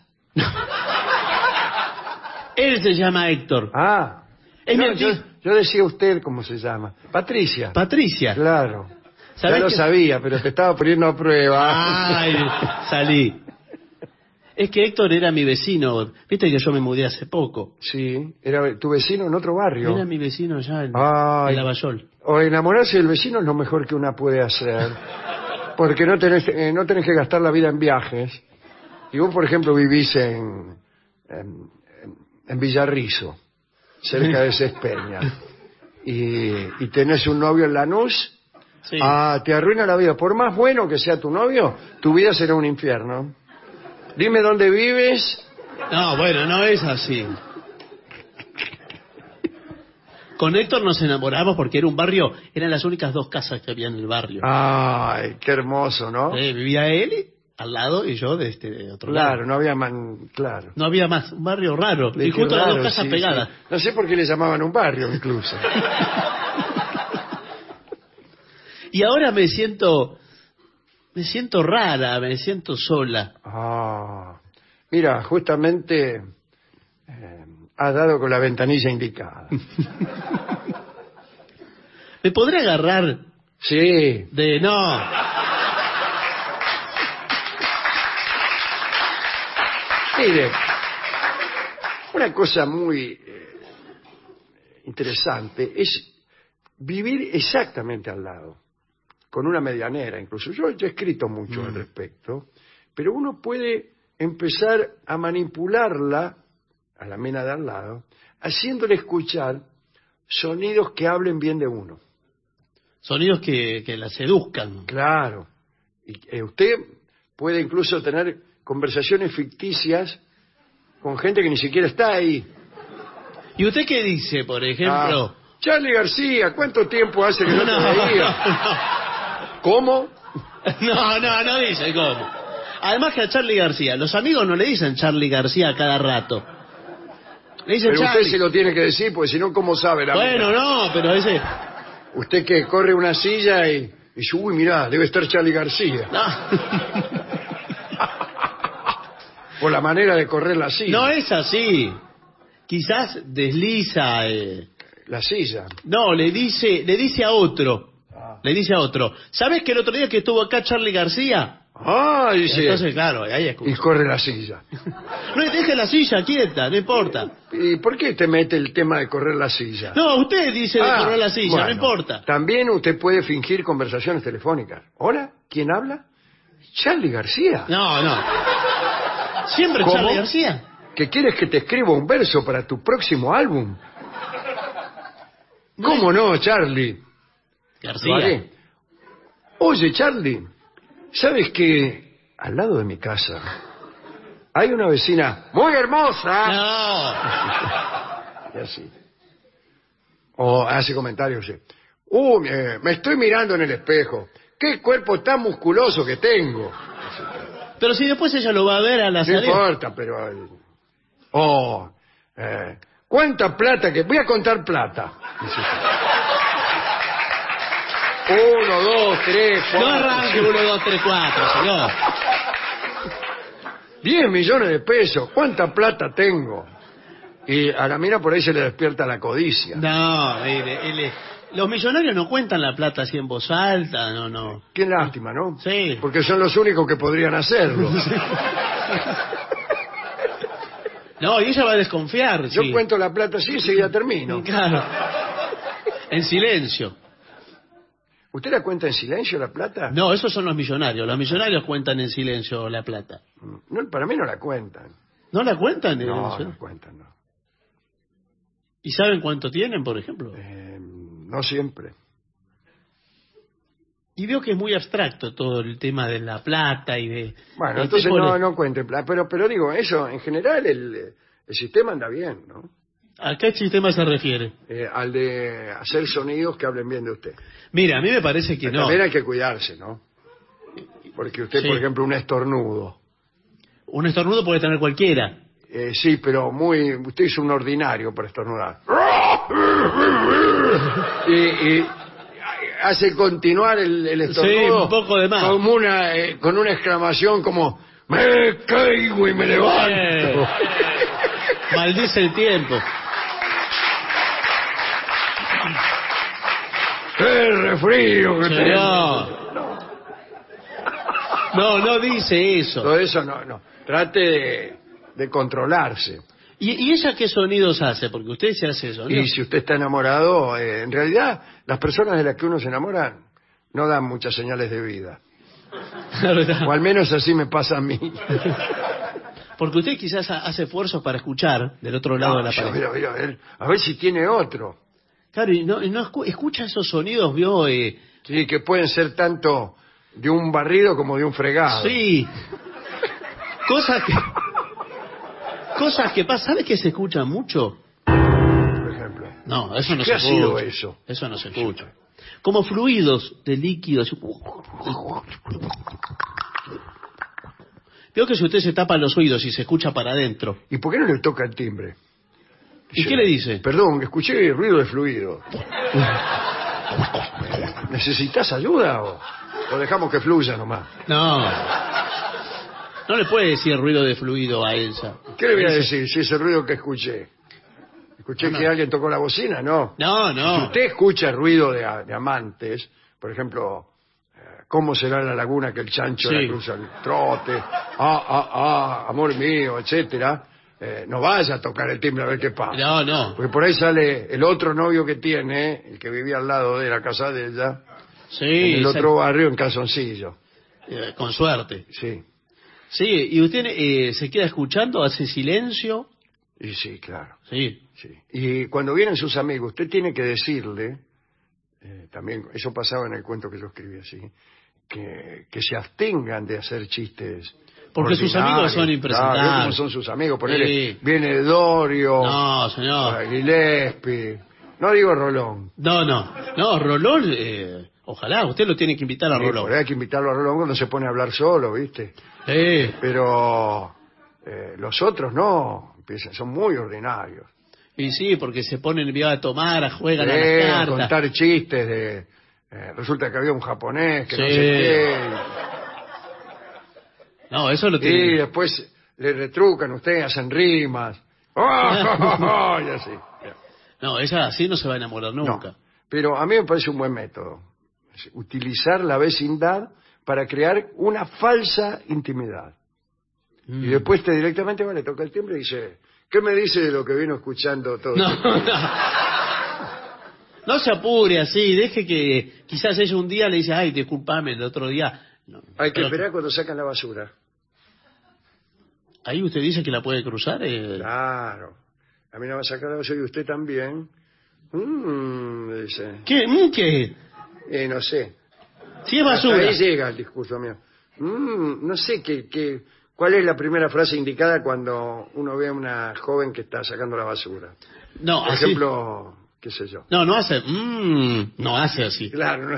Él se llama Héctor. Yo decía usted cómo se llama. Patricia. Patricia. Claro. Ya lo sabía, pero te estaba poniendo a prueba. Ay, salí. Es que Héctor era mi vecino. Viste que yo me mudé hace poco. Sí, era tu vecino en otro barrio. Era mi vecino ya en Lavallol. O enamorarse del vecino es lo mejor que una puede hacer. Porque no tenés que gastar la vida en viajes. Y vos, por ejemplo, vivís en Villarrizo, cerca de Cespeña. Y tenés un novio en Lanús. Sí. Te arruina la vida. Por más bueno que sea tu novio, tu vida será un infierno. Dime dónde vives. No, bueno, no es así. Con Héctor nos enamoramos porque era un barrio, eran las únicas 2 casas que había en el barrio. Ay, qué hermoso, ¿no? Vivía él al lado y yo de otro lado. Claro, no había claro. No había más, un barrio raro. Y justo las 2 casas pegadas. Sí. No sé por qué le llamaban un barrio, incluso. Y ahora me siento rara, me siento sola. Mira, justamente has dado con la ventanilla indicada. ¿Me podré agarrar? Sí. No. Mire, una cosa muy interesante es vivir exactamente al lado, con una medianera incluso. Yo he escrito mucho al respecto, pero uno puede empezar a manipularla, a la mena de al lado, haciéndole escuchar sonidos que hablen bien de uno. Sonidos que la seduzcan. Claro. Y usted puede incluso tener conversaciones ficticias con gente que ni siquiera está ahí. ¿Y usted qué dice, por ejemplo? Charly García, ¿cuánto tiempo hace que no te veía? ¿Cómo? No dice cómo. Además que a Charly García, los amigos no le dicen Charly García a cada rato. Le dicen pero Charly. Usted se lo tiene que decir, porque si no, ¿cómo sabe la Bueno, mina? no, pero ese... Usted que corre una silla y dice, uy, mirá, debe estar Charly García. No. Por la manera de correr la silla. No es así. Quizás desliza... La silla. No, le dice a otro. Le dice a otro. ¿Sabes que el otro día que estuvo acá Charly García? Dice. Entonces, claro, ahí escucha. Y corre la silla. No, deje la silla quieta, no importa. ¿Y por qué te mete el tema de correr la silla? No, usted dice de correr la silla, bueno, no importa. También usted puede fingir conversaciones telefónicas. ¿Hola? ¿Quién habla? Charly García. No. ¿Siempre ¿Cómo? Charly García? ¿Que quieres que te escriba un verso para tu próximo álbum? ¿Cómo no, Charly? García. ¿Vale? Oye, Charly, ¿sabes que al lado de mi casa hay una vecina muy hermosa? No. Y así. O hace comentarios así. Me estoy mirando en el espejo. ¡Qué cuerpo tan musculoso que tengo! Pero si después ella lo va a ver a la salida. No importa, pero... ¿cuánta plata que...? Voy a contar plata. 1, 2, 3, 4... No arranque 1, 2, 3, 4, señor. 10 millones de pesos. ¿Cuánta plata tengo? Y a la mina por ahí se le despierta la codicia. No, los millonarios no cuentan la plata así en voz alta, no. Qué lástima, ¿no? Sí. Porque son los únicos que podrían hacerlo. No, y ella va a desconfiar. Yo sí. cuento la plata así y enseguida termino. Claro. En silencio. ¿Usted la cuenta en silencio la plata? No, esos son los millonarios. Los millonarios cuentan en silencio la plata. No, para mí no la cuentan. ¿No la cuentan? No la cuentan, no. ¿Y saben cuánto tienen, por ejemplo? No siempre. Y veo que es muy abstracto todo el tema de la plata y de... Bueno, entonces no cuenten plata. Pero digo, eso, en general el sistema anda bien, ¿no? ¿A qué sistema se refiere? Al de hacer sonidos que hablen bien de usted. Mira, a mí me parece que no. También hay que cuidarse, ¿no? Porque usted, Sí. por ejemplo, un estornudo. Un estornudo puede tener cualquiera. Sí, pero usted es un ordinario para estornudar. y hace continuar el estornudo. Sí, un poco de más. Con una exclamación como ¡me caigo y me levanto! Maldice el tiempo. ¡Qué refrío que tengo! No dice eso. Todo eso no. Trate de controlarse. ¿Y ella qué sonidos hace? Porque usted se hace sonidos. Y si usted está enamorado, en realidad las personas de las que uno se enamora no dan muchas señales de vida. O al menos así me pasa a mí. Porque usted quizás hace esfuerzos para escuchar del otro lado de la pared. Mira, a ver si tiene otro. Claro, y no escucha esos sonidos, vio... Sí, que pueden ser tanto de un barrido como de un fregado. Sí. Cosas que pasan. ¿Sabe que se escucha mucho? Por ejemplo. No, eso no ¿Qué se ha escucha. sido eso? Eso no se escucha. Como fluidos de líquidos. Veo que si usted se tapa los oídos y se escucha para adentro. ¿Y por qué no le toca el timbre? ¿Y qué le dice? Perdón, escuché ruido de fluido. ¿Necesitas ayuda o dejamos que fluya nomás? No le puede decir ruido de fluido a Elsa. ¿Qué le voy a decir si ese ruido que escuché? ¿Escuché que alguien tocó la bocina? No. No. Si usted escucha ruido de amantes, por ejemplo, ¿cómo será la laguna que el chancho la cruza el trote? Amor mío, etcétera. No vaya a tocar el timbre a ver qué pasa. No. Porque por ahí sale el otro novio que tiene, el que vivía al lado de la casa de ella, en el otro barrio, en calzoncillo. Con suerte. Sí. Sí, ¿y usted se queda escuchando, hace silencio? Y sí, claro. Sí. Y cuando vienen sus amigos, usted tiene que decirle, también, eso pasaba en el cuento que yo escribí así, que se abstengan de hacer chistes. Porque sus amigos son impresentables. Claro, ¿cómo son sus amigos? Ponele, viene Dorio, no, señor. Gillespie, no digo Rolón. No, Rolón, ojalá, usted lo tiene que invitar a Rolón. Hay que invitarlo a Rolón cuando se pone a hablar solo, ¿viste? Pero los otros no, son muy ordinarios. Y sí, porque se ponen a tomar, juegan a las cartas. A contar chistes de... resulta que había un japonés que no sé qué. No, eso lo tiene. Y después le retrucan ustedes, hacen rimas. Y así. No, ella así no se va a enamorar nunca. No, pero a mí me parece un buen método. Utilizar la vecindad para crear una falsa intimidad. Y después directamente le toca el timbre y dice, ¿qué me dice de lo que vino escuchando todo? No se apure así, deje que quizás ella un día le dice, ay, discúlpame, el otro día... No, hay que esperar cuando sacan la basura. Ahí usted dice que la puede cruzar. Claro. A mí la va a sacar la basura y usted también. Dice. ¿Qué? No sé. Si es basura. Hasta ahí llega el discurso mío. No sé cuál es la primera frase indicada cuando uno ve a una joven que está sacando la basura. No, por así... ejemplo, qué sé yo. No hace. No hace así. Claro.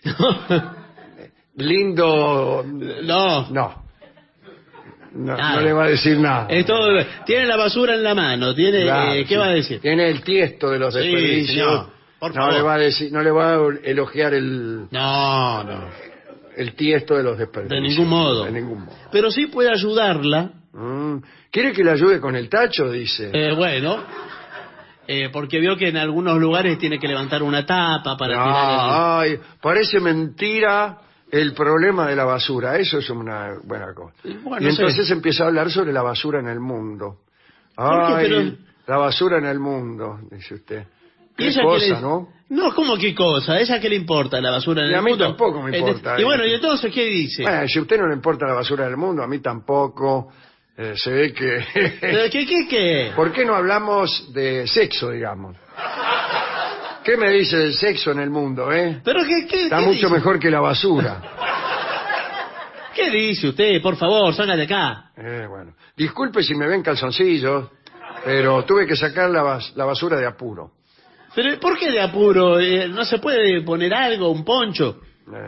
Lindo. No le va a decir nada. Tiene la basura en la mano. Tiene. ¿Qué va a decir? Tiene el tiesto de los desperdicios. Señor, por favor. No le va a elogiar el. No. El tiesto de los desperdicios. De ningún modo. Pero sí puede ayudarla ¿Quiere que le ayude con el tacho? Dice. Bueno, porque veo que en algunos lugares tiene que levantar una tapa para tirar Ay, parece mentira el problema de la basura. Eso es una buena cosa. Bueno, y entonces empieza a hablar sobre la basura en el mundo. Ay, Pero... la basura en el mundo, dice usted. Qué ella cosa, ¿no? No, ¿cómo qué cosa? ¿A ella qué le importa la basura en Y el mundo? a mí tampoco me importa. Y bueno, ¿y entonces qué dice? Bueno, si a usted no le importa la basura del mundo, a mí tampoco. Se ve que... ¿Qué? ¿Por qué no hablamos de sexo, digamos? ¿Qué me dice del sexo en el mundo, ¿Pero Está qué mucho dice? mejor que la basura. ¿Qué dice usted? Por favor, salga de acá. Bueno, disculpe si me ven calzoncillos, pero tuve que sacar la basura de apuro. ¿Pero por qué de apuro? ¿No se puede poner algo, un poncho?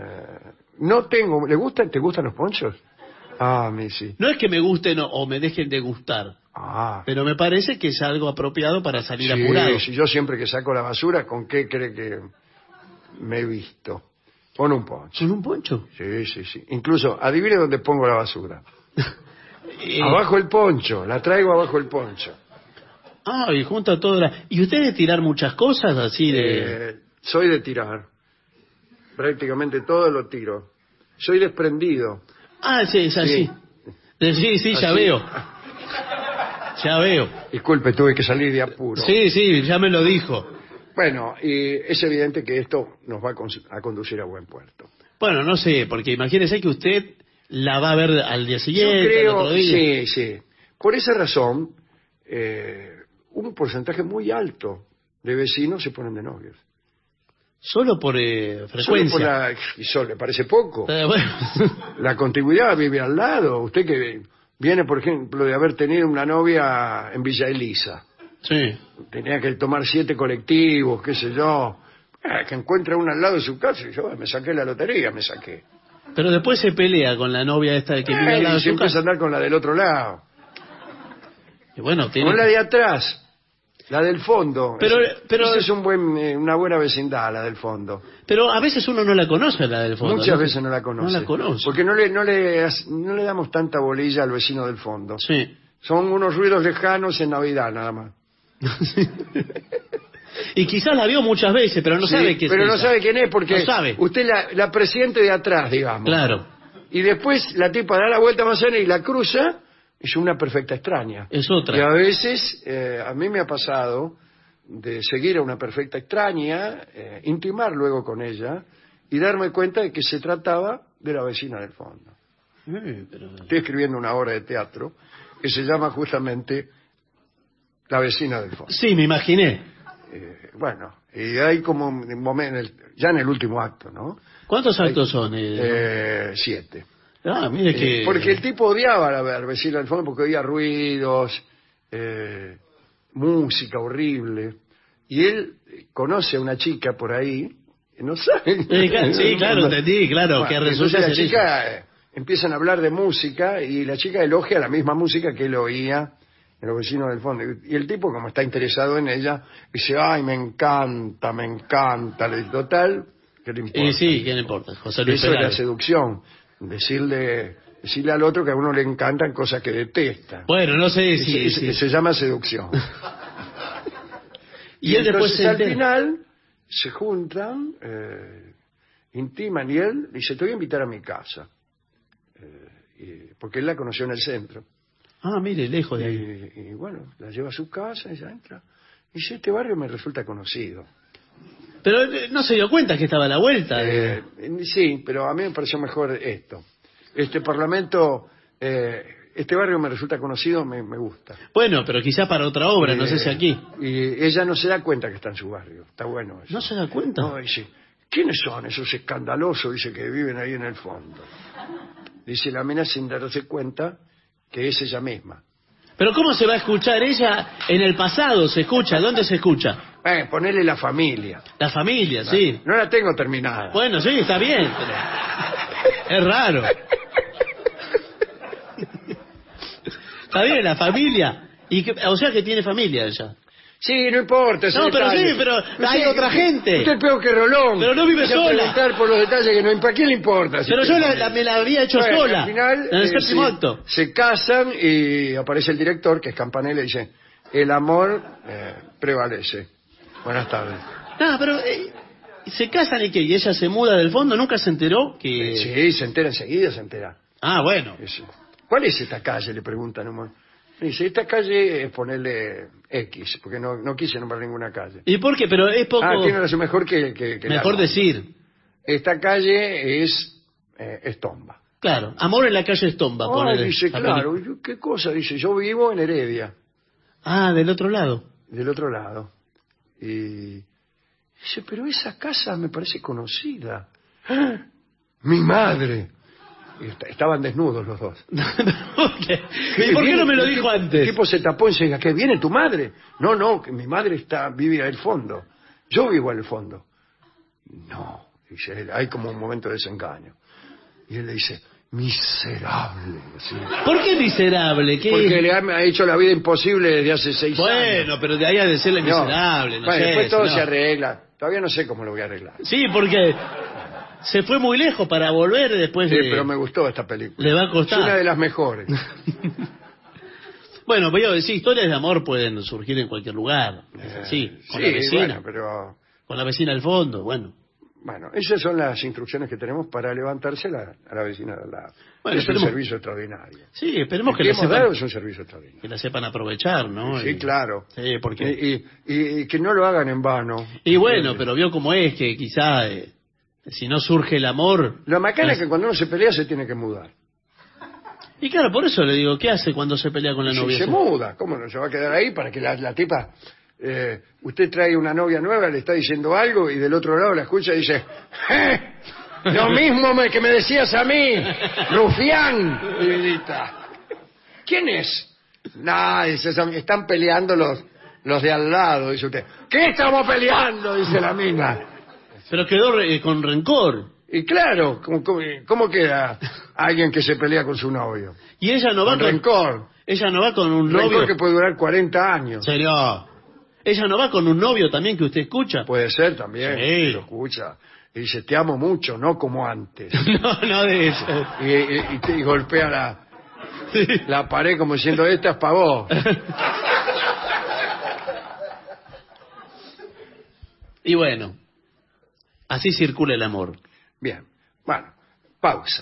No tengo... ¿Te gustan los ponchos? A mí sí. No es que me gusten o me dejen de gustar. Pero me parece que es algo apropiado para salir apurado. Sí, yo siempre que saco la basura, ¿con qué cree que me he visto? Con un poncho. ¿Con un poncho? Sí. Incluso, adivine dónde pongo la basura. Abajo el poncho, la traigo abajo el poncho. Y junto a todas ¿Y usted de tirar muchas cosas así de...? Soy de tirar. Prácticamente todo lo tiro. Soy desprendido. Sí, es así. Sí, ya veo. Ya veo. Disculpe, tuve que salir de apuro. Sí, ya me lo dijo. Bueno, y es evidente que esto nos va a conducir a buen puerto. Bueno, no sé, porque imagínese que usted la va a ver al día siguiente, Yo creo, al otro día. Sí. Por esa razón, un porcentaje muy alto de vecinos se ponen de novios. Solo por frecuencia. Solo por eso le parece poco. Bueno. La contigüidad, vive al lado. Usted que viene, por ejemplo, de haber tenido una novia en Villa Elisa. Sí. Tenía que tomar 7 colectivos, qué sé yo. Que encuentra una al lado de su casa y yo me saqué la lotería, me saqué. Pero después se pelea con la novia esta de que vive al lado de se su casa. empieza a andar con la del otro lado. Y bueno, con la de atrás. La del fondo. Pero esa es una buena vecindad, la del fondo. Pero a veces uno no la conoce, la del fondo. Muchas veces no la conoce. No la conoce. Porque no le damos tanta bolilla al vecino del fondo. Sí. Son unos ruidos lejanos en Navidad, nada más. Y quizás la vio muchas veces, pero no sabe quién es. Pero no sabe quién es porque no sabe. Usted la presiente de atrás, digamos. Claro. Y después la tipa da la vuelta más y la cruza. Es una perfecta extraña. Es otra. Y a veces, a mí me ha pasado de seguir a una perfecta extraña, intimar luego con ella y darme cuenta de que se trataba de la vecina del fondo. Estoy escribiendo una obra de teatro que se llama justamente La vecina del fondo. Sí, me imaginé. Bueno, y hay como un momento, ya en el último acto, ¿no? ¿Cuántos actos son? 7. Mire que... Porque el tipo odiaba a la vecina del fondo porque oía ruidos, música horrible. Y él conoce a una chica por ahí, no sabe. Sí, claro, entendí, claro. Bueno, que resulta entonces la ser chica empiezan a hablar de música y la chica elogia la misma música que él oía en los vecinos del fondo. Y el tipo, como está interesado en ella, dice, ay, me encanta. Total, ¿qué le importa? Y sí, ¿qué le importa? José Luis Eso es la Perales. seducción. Decirle al otro que a uno le encantan cosas que detesta. Bueno, no sé si... Se llama seducción. Y él después entonces al final se juntan, intiman y él dice, te voy a invitar a mi casa. Porque él la conoció en el centro. Mire, lejos de ahí. Y bueno, la lleva a su casa, ella entra. Y dice, este barrio me resulta conocido. Pero no se dio cuenta que estaba a la vuelta. Sí, pero a mí me pareció mejor esto. Este Parlamento, este barrio me resulta conocido, me gusta. Bueno, pero quizás para otra obra, no sé si aquí. Y ella no se da cuenta que está en su barrio. Está bueno eso. ¿No se da cuenta? No, dice, ¿quiénes son esos escandalosos? Dice que viven ahí en el fondo. Dice la mina sin darse cuenta que es ella misma. Pero ¿cómo se va a escuchar ella en el pasado? ¿Se escucha? ¿Dónde se escucha? Ponerle la familia. La familia, sí. No la tengo terminada. Bueno, sí, está bien, pero es raro. Está bien, la familia. O sea que tiene familia ella. Sí, no importa. ese No, pero detalle. sí, pero hay otra gente. Usted es peor que Rolón. Pero no vive Empieza a sola. preguntar por los detalles que no... ¿Para quién le importa? Pero yo me la habría hecho Bueno, sola. Al final, en el séptimo acto. se casan y aparece el director, que es Campanella, y dice: el amor prevalece. Buenas tardes. No, pero se casan y ¿qué? ¿Y ella se muda del fondo? ¿Nunca se enteró que...? Sí, se entera enseguida, se entera. Ah, bueno. ¿Cuál es esta calle? Le preguntan. Dice: esta calle es ponerle X, porque no quise nombrar ninguna calle. ¿Y por qué? Pero es poco... tiene razón, mejor que mejor decir. Esta calle es Estomba. Claro, amor en la calle Estomba. Dice, claro, ¿qué cosa? Dice: yo vivo en Heredia. Ah, del otro lado. Del otro lado. Y dice: pero esa casa me parece conocida. ¡Ah! ¡Mi madre! Y estaban desnudos los dos. ¿Y por qué no me lo dijo antes? El tipo se tapó enseguida. ¿Qué viene tu madre? No, que mi madre vive al fondo. Yo vivo al fondo. No, dice él, hay como un momento de desengaño. Y él le dice: miserable. Así. ¿Por qué miserable? Porque le ha hecho la vida imposible desde hace 6 años. Bueno, pero de ahí a decirle miserable, no sé. Después todo se arregla. Todavía no sé cómo lo voy a arreglar. Sí, porque se fue muy lejos para volver después de... Sí, pero me gustó esta película. Le va a costar. Es una de las mejores. Bueno, voy a decir, historias de amor pueden surgir en cualquier lugar. Sí, con la vecina. Bueno, pero... Con la vecina al fondo, bueno. Bueno, esas son las instrucciones que tenemos para levantarse a la vecina de al lado. Bueno, es un servicio extraordinario. Sí, esperemos que la sepan, dado es un servicio extraordinario. que la sepan aprovechar, ¿no? Sí, claro. Sí, porque... y que no lo hagan en vano. Y bueno, pero vio cómo es, que quizá si no surge el amor... Lo macana es que cuando uno se pelea se tiene que mudar. Y claro, por eso le digo, ¿qué hace cuando se pelea con la novia? Se muda, ¿cómo no? Se va a quedar ahí para que la tipa... usted trae una novia nueva, le está diciendo algo y del otro lado la escucha y dice: lo mismo que me decías a mí, rufián. Y grita: ¿quién es? Nah, dice, están peleando los de al lado, dice usted. ¿Qué estamos peleando? Dice la mina. Pero quedó con rencor. Y claro, ¿cómo queda alguien que se pelea con su novio? Y ella no va con rencor. Ella no va con un rencor novio que puede durar 40 años. ¿Serio? ¿Ella no va con un novio también que usted escucha? Puede ser también, sí. Lo escucha. Y dice: te amo mucho, no como antes. No de eso. Y golpea la pared como diciendo: esta es para vos. Y bueno, así circula el amor. Bien, bueno, pausa.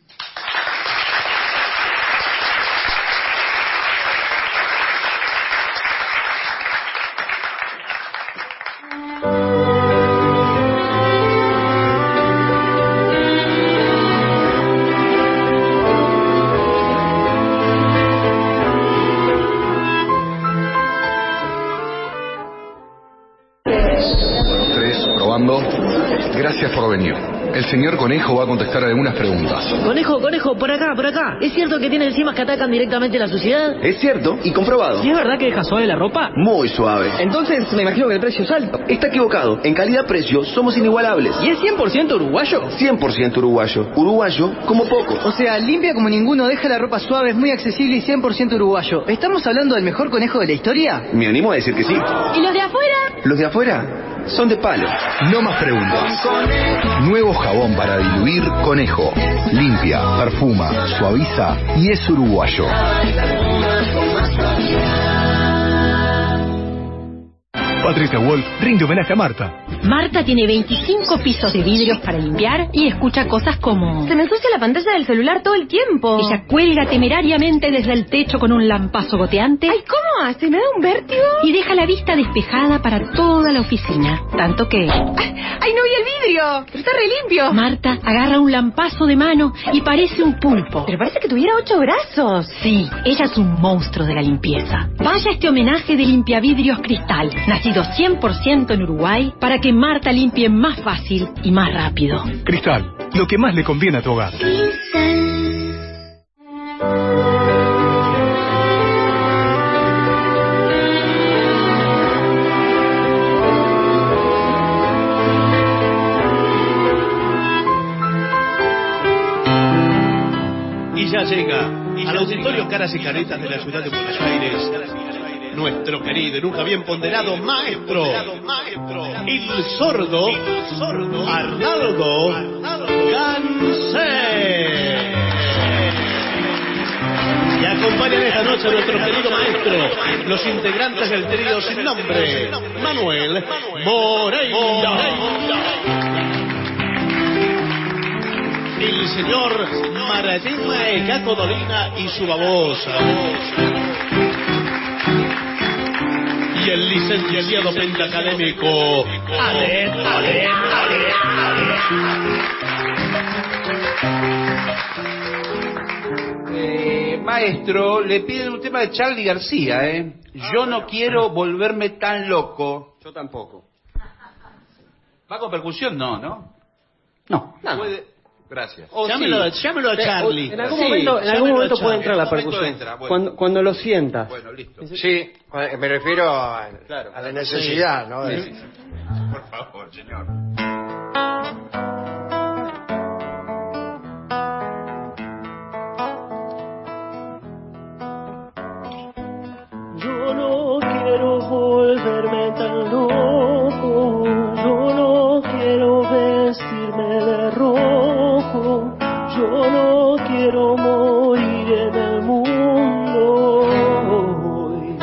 Gracias por venir. El señor Conejo va a contestar algunas preguntas. Conejo, por acá. ¿Es cierto que tiene enzimas que atacan directamente la suciedad? Es cierto y comprobado. ¿Y es verdad que deja suave la ropa? Muy suave. Entonces me imagino que el precio es alto. Está equivocado. En calidad-precio somos inigualables. ¿Y es 100% uruguayo? 100% uruguayo. Uruguayo como poco. O sea, limpia como ninguno, deja la ropa suave, es muy accesible y 100% uruguayo. ¿Estamos hablando del mejor conejo de la historia? Me animo a decir que sí. ¿Y los de afuera? Los de afuera son de palo. No más preguntas. Nuevo jabón para diluir Conejo. Limpia, perfuma, suaviza y es uruguayo. Patricia Wolf rinde homenaje a Marta. Marta tiene 25 pisos de vidrios para limpiar y escucha cosas como... Se me ensucia la pantalla del celular todo el tiempo. Ella cuelga temerariamente desde el techo con un lampazo goteante. Ay, ¿cómo hace? ¿Me da un vértigo? Y deja la vista despejada para toda la oficina. Tanto que... ¡Ay, no vi el vidrio! Está re limpio. Marta agarra un lampazo de mano y parece un pulpo. Pero parece que tuviera 8 brazos. Sí, ella es un monstruo de la limpieza. Vaya este homenaje de Limpiavidrios Cristal, nacido 100% en Uruguay, para que Marta limpie más fácil y más rápido. Cristal, lo que más le conviene a tu hogar. Y ya llega al auditorio Caras y Caretas de la ciudad de Buenos Aires nuestro querido y nunca bien ponderado maestro, el sordo Arnaldo Gansé. Y acompañan esta noche a nuestro querido maestro, los integrantes del trío sin nombre, Manuel Moreira, el señor Martín Caco Dolina y su babosa, y el licenciado pentacadémico Ale. Maestro, le piden un tema de Charly García, Yo no quiero volverme tan loco. Yo tampoco. ¿Va con percusión? No. No. ¿Puede? Gracias. Llámelo a Charly. En algún momento puede entrar la percusión. Cuando lo sienta. Bueno, listo. Sí, me refiero a la necesidad, ¿no? Sí. Por favor, señor. Yo no quiero volverme tan loco, yo no quiero vestirme de rojo, yo no quiero morir en el mundo hoy.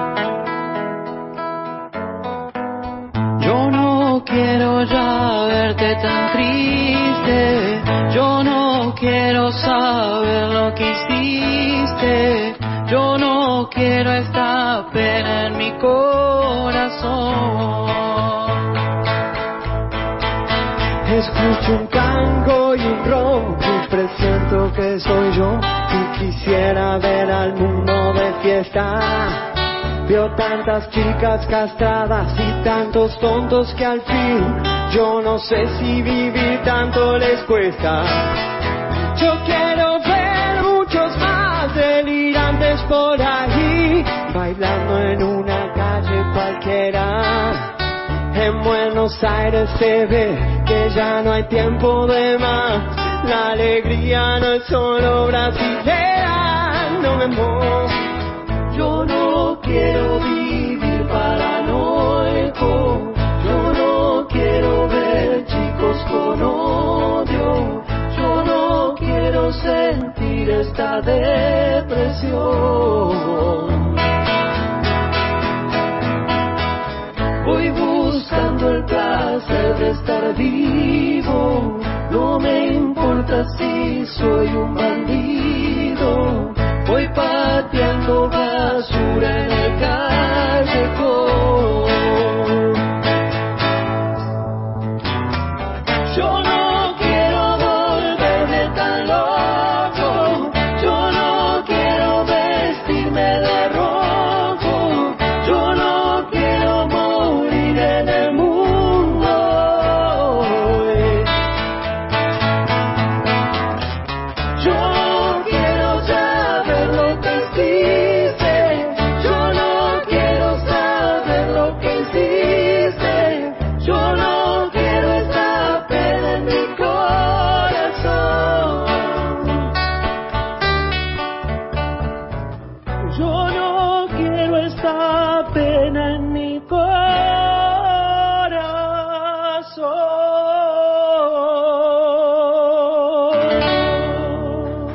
Yo no quiero ya verte tan triste, yo no quiero saber lo que hiciste. Yo no quiero esta pena en mi corazón. Escucho un tango y un rock y presiento que soy yo y quisiera ver al mundo de fiesta. Veo tantas chicas castradas y tantos tontos que al fin yo no sé si vivir tanto les cuesta. Yo quiero ver muchos más delirantes por ahí, bailando en una calle cualquiera. En Buenos Aires se ve que ya no hay tiempo de más. La alegría no es solo brasilera, no me muevo. Yo no quiero vivir paranoico, yo no quiero ver chicos con odio, yo no quiero sentir esta depresión. Voy buscando el placer de estar vivo, no me importa si soy un bandido. Voy pateando basura en el callejón. Yo no quiero volverme tan loco, yo no quiero vestirme de rojo, yo no quiero morir en el mundo hoy. Yo quiero saber lo que hiciste, yo no quiero saber lo que hiciste, yo no quiero esta pena en mi corazón. Yo no quiero esta pena en mi corazón.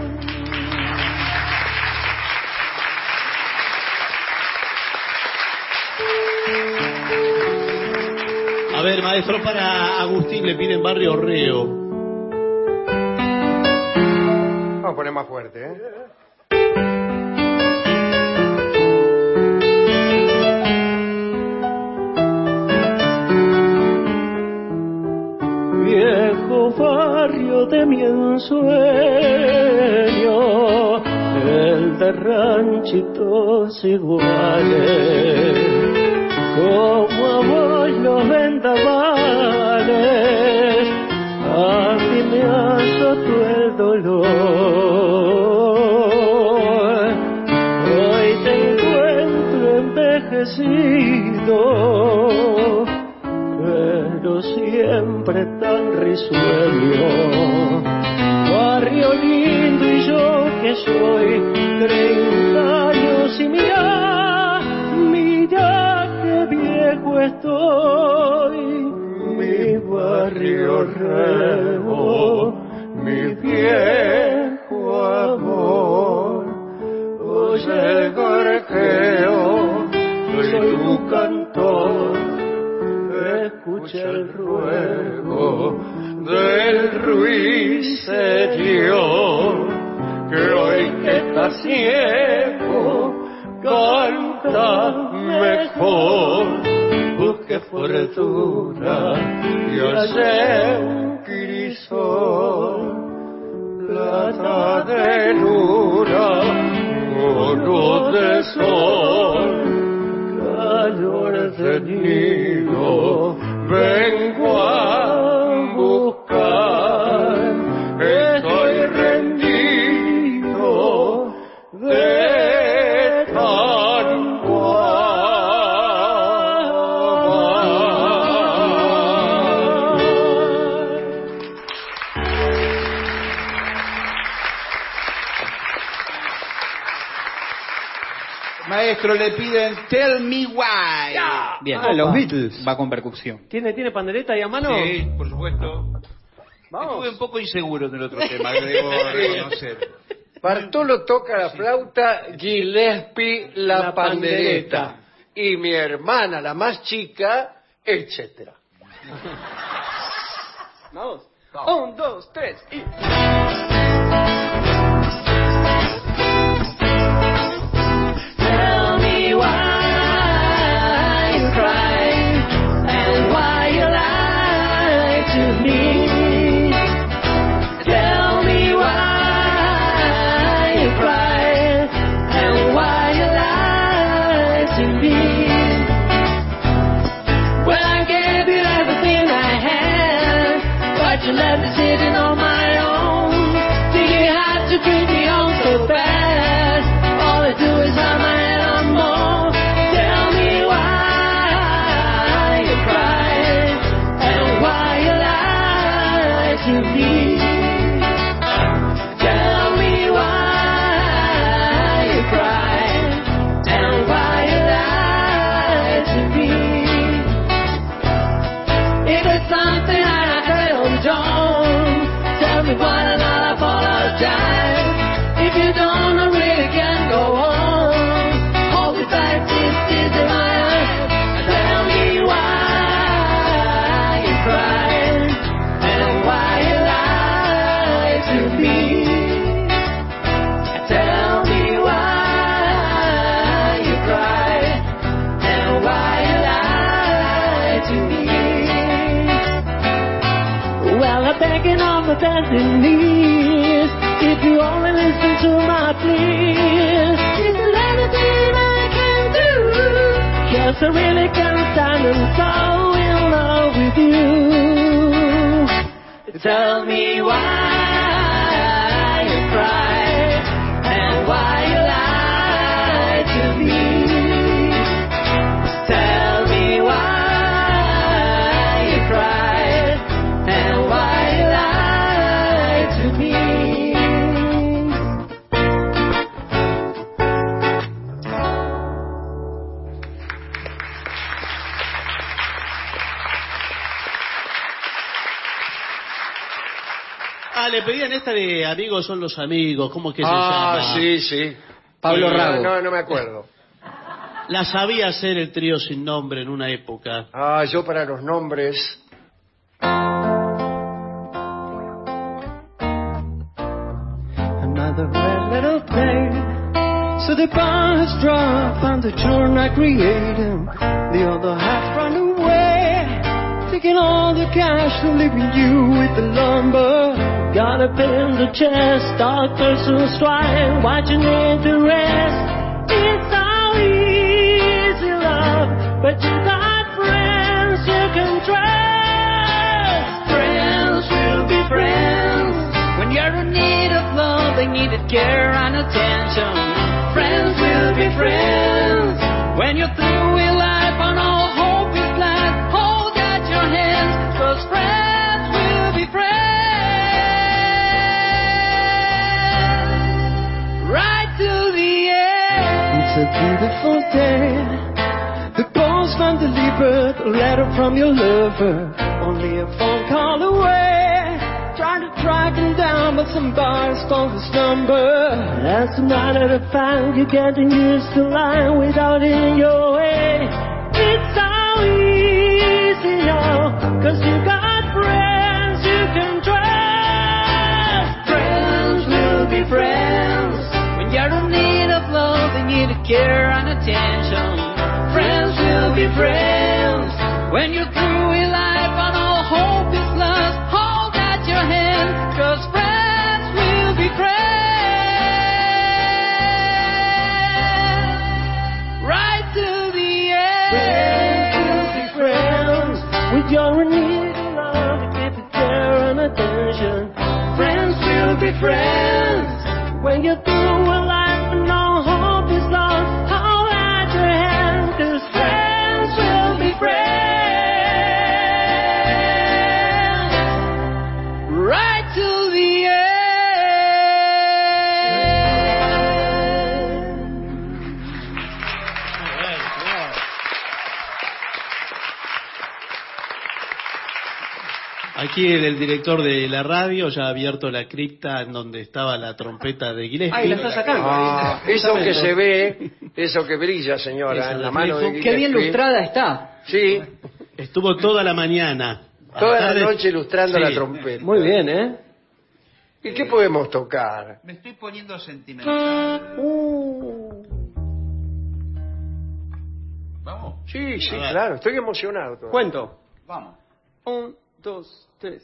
A ver, maestro, para Agustín le piden Barrio Reo. Vamos a poner más fuerte, ¿eh? Viejo barrio de mi ensueño, el de ranchitos iguales, como a vos los vendavales, a mí me azotó el dolor. Hoy te encuentro envejecido, pero siempre tan risueño. Barrio lindo y yo que soy 30 años y mira contigo estoy. Mi barrio nuevo, mi viejo amor. Oye el gorjeo, soy tu cantor. Escucha el ruego del ruiseñor, que hoy que está ciego canta mejor. Busque fortuna y hace un crisol, plata de luna, oro de sol, calor de nido, vengo a buscar. Estoy rendido de tan Maestro, le piden Tell Me Why. Bien, los Beatles. Va con percusión. ¿Tiene pandereta ahí a mano? Sí, por supuesto. Vamos. Estuve un poco inseguro en el otro tema, debo reconocer. Bartolo toca la flauta, Gillespie la pandereta. Y mi hermana, la más chica, etcétera. Vamos. 1, 2, 3 y... Tell me why you cry and why you lie to me. Tell me why you cry and why you lie to me. Well, I gave you everything I had, but you left me sitting on my own. Think you had to treat me on so bad. All I do is hide my head on more. Tell me why you cry and why you lie to me. Tell me why you cry and why you lie to me. If it's something I failed, don't tell me why and I'll apologize. If you don't, I really can't go on. Hold me back, this is my life. Tell me why you cry and why you lie to me. Tell me why you cry and why you lie to me. Well, I'm begging on my bending knees. If you only listen to my pleas, is there anything I can do? Yes, I really can't stand and fall in love with you. Tell me why you cry and why you lie to me. Tell me why you cry and why you lie to me. Le pedían esta de amigos son los amigos, ¿cómo que se llama? Sí. Pablo Rago. No me acuerdo. La sabía hacer el trío sin nombre en una época. Yo para los nombres... Another red little plane. So the bar has dropped and the children are creating. The other half run away, taking all the cash and leaving you with the lumber. Got a pain in the chest, doctors who strike, watching interest. It's all easy love, but you got friends you can trust. Friends will be friends when you're in need of love. They needed care and attention. Friends will be friends when you're through with life and all hope is blank. Hold out your hands, 'cause friends will be friends. Right to the end. It's a beautiful day. The boat's postman delivered a letter from your lover, only a phone call away. Trying to track him down, but somebody stole his number. As a matter of fact, you're getting used to lying without it in your way. It's so easy now, 'cause you got friends you can trust. Friends will be friends when you're in need of love, they need care and attention. Friends will be friends when you're through with life and all hope is lost. Hold at your hand, 'cause friends will be friends right to the end. Friends will be friends when you're in need of love, they give you care and attention. Friends will be friends when you're through with life and all hope is lost. Hold at your hand, 'cause friends will be friends right to the end. Aquí el director de la radio ya ha abierto la cripta en donde estaba la trompeta de Gillespie. Ahí la está sacando. Eso que se ve, eso que brilla, señora, en la mano de Gillespie. Qué bien lustrada está. Sí. Estuvo toda la mañana. Toda la noche ilustrando la trompeta. Muy bien, ¿eh? ¿Y qué podemos tocar? Me estoy poniendo sentimental. ¿Vamos? Sí, sí, claro. Estoy emocionado todavía. Cuento. Vamos. 1, 2, 3.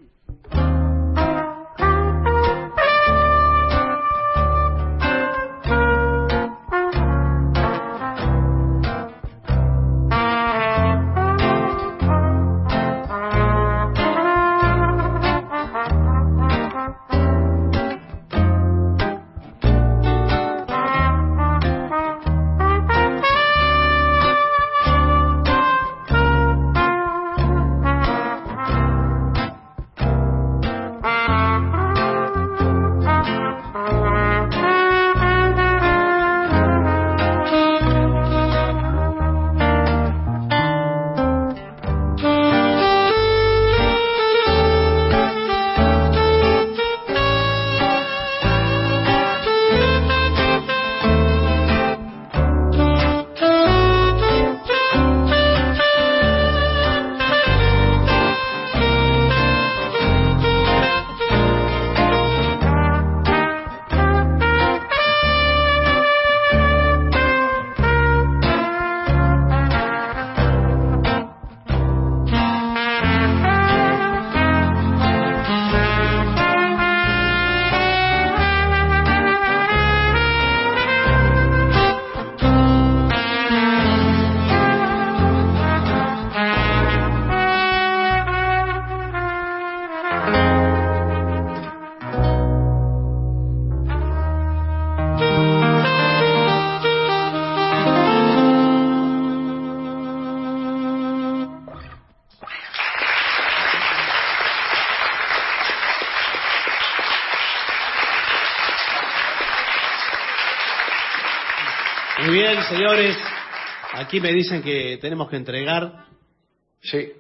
Muy bien, señores. Aquí me dicen que tenemos que entregar. Sí.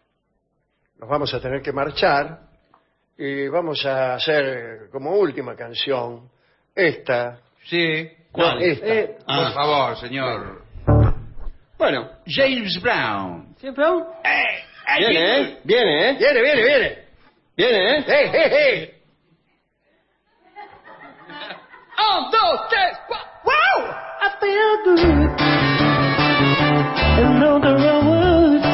Nos vamos a tener que marchar y vamos a hacer como última canción esta. Sí. ¿Cuál? Esta. Por favor, señor. Bueno. James Brown. ¿James Brown? Viene, ¿eh? Viene, ¿eh? Viene, viene, viene. Viene, ¿eh? ¡Hey, hey, hey! 1, 2, 3, 4. ¡Wow! I feel good. And know the road.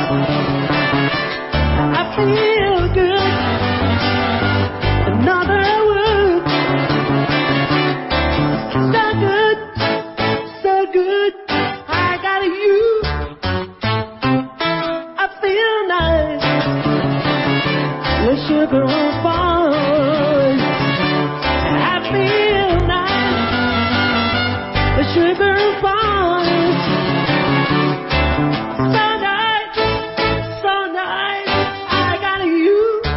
I feel good. Another word. So good. So good. I got you. I feel nice. The sugar on fire. I feel nice. The sugar falls. So nice, I got you.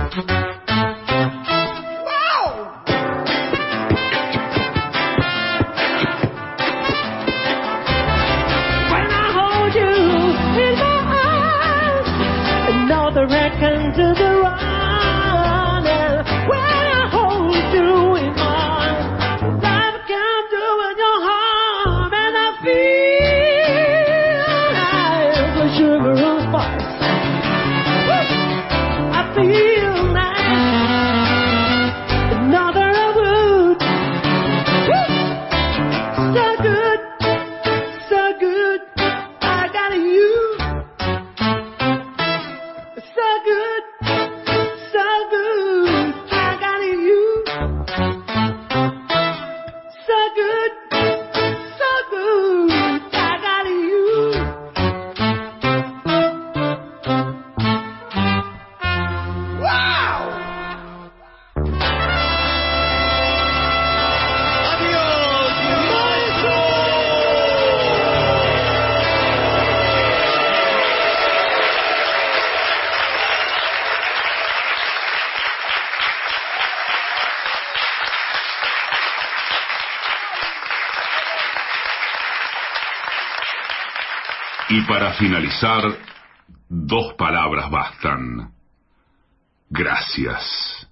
Y para finalizar, 2 palabras bastan. Gracias.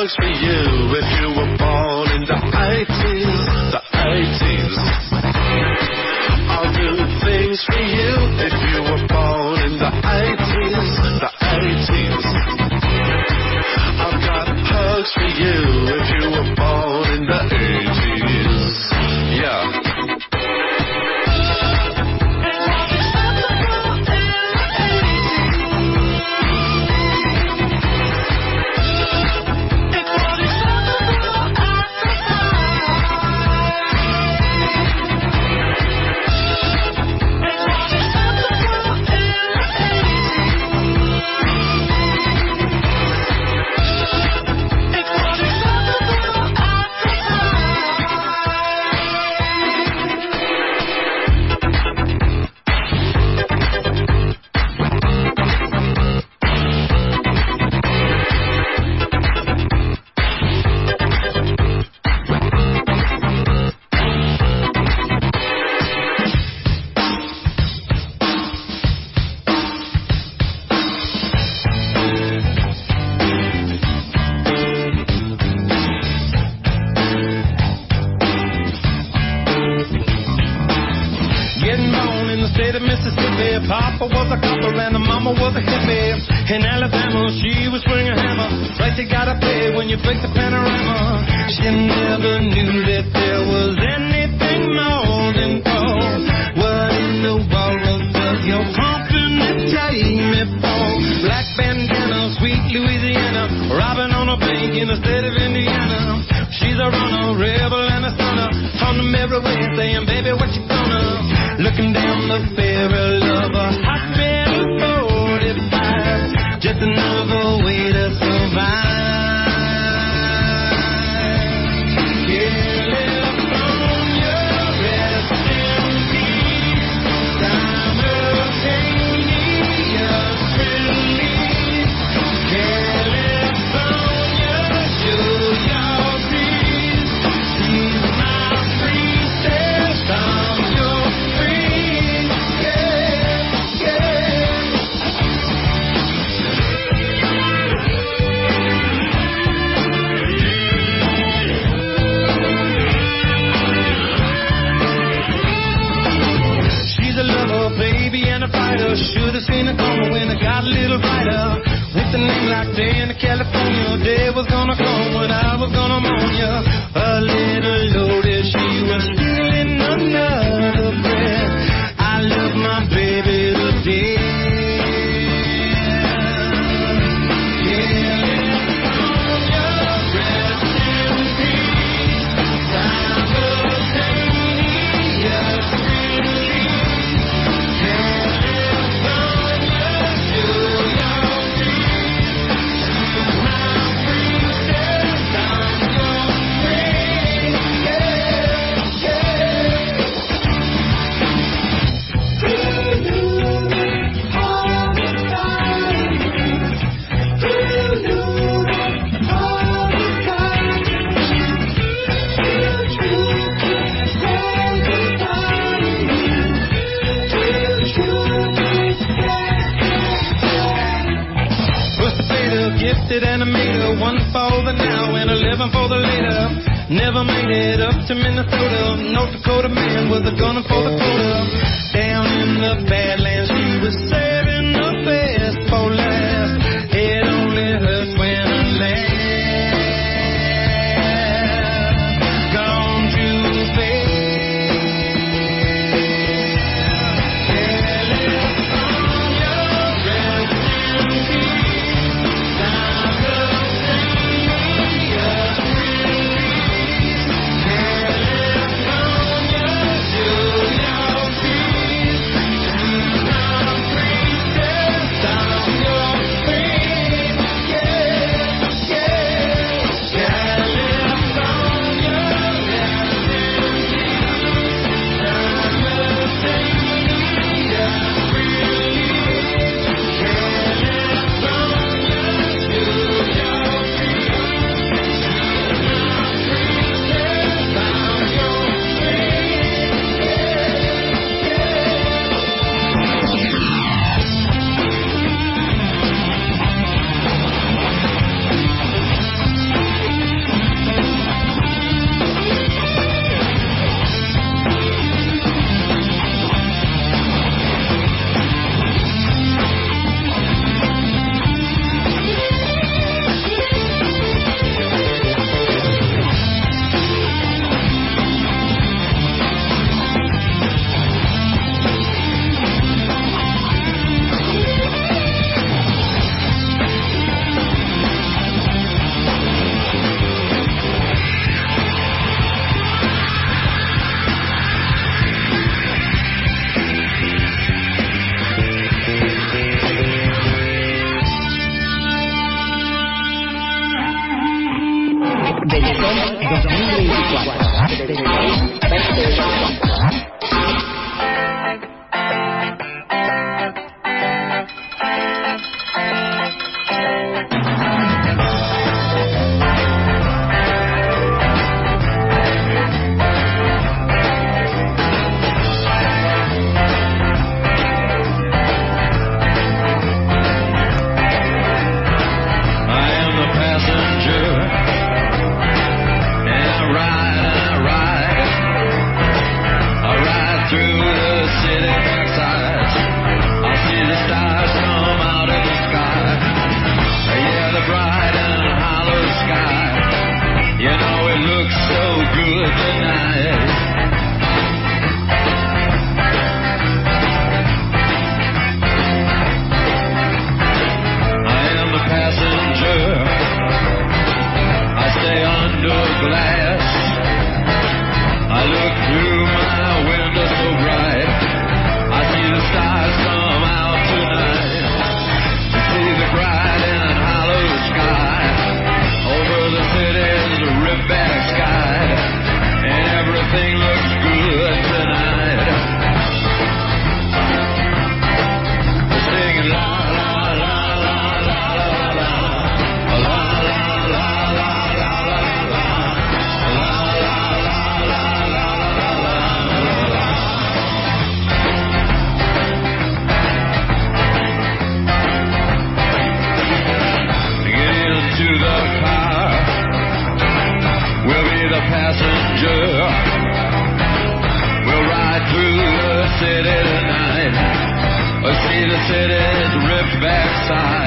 hugs for you if you were born in the 80s, the 80s. I'll do things for you if you were born in the 80s, the 80s. I've got hugs for you if you were born in the 80s. Yeah. Papa was a copper and the mama was a hippie. In Alabama, she was swinging a hammer. Price you gotta pay when you break the panorama. She never knew that there was anything more than gold. What in the world does your company take me for? Black bandana, sweet Louisiana, robbing on a bank in the state of Indiana. She's a runner, rebel and a stunner. On the mirror way saying, baby, what you gonna? Looking down the barrel of a hot metal 45, just another way to survive. California, rest in peace. Simultaneous release. California, show your peace. She's my princess, I'm your free. Yeah, yeah. She's a lover, baby, and a fighter. Should've seen it coming when I got a little brighter. With a name like Day in California, day was gonna come when I was gonna mourn ya. A little loaded, she was stealing another breath. I love my baby to death. California, rest in peace. Simultaneous release. California, do your peace. My princess, I'm your queen. Yeah, gifted animator, one for the now and 11 for the later. Never made it up to Minnesota. North Dakota man was a gunner for the quota. Down in the Badlands, she was saving the best for last. It only hurts when I laugh. Gone too fast. California, rest in peace. Simultaneous release. California, do your peace. My princess,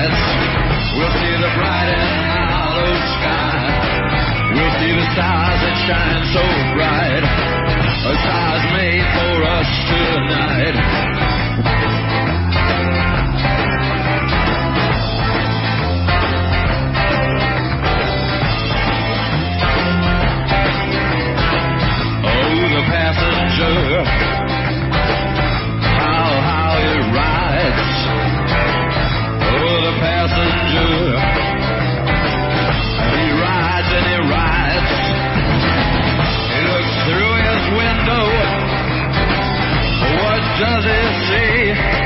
lights. We'll see the bright and hollow sky. We'll see the stars that shine so bright. A stars made for us tonight. Passenger, how he rides. Oh, the passenger, he rides and he rides. He looks through his window. What does he see?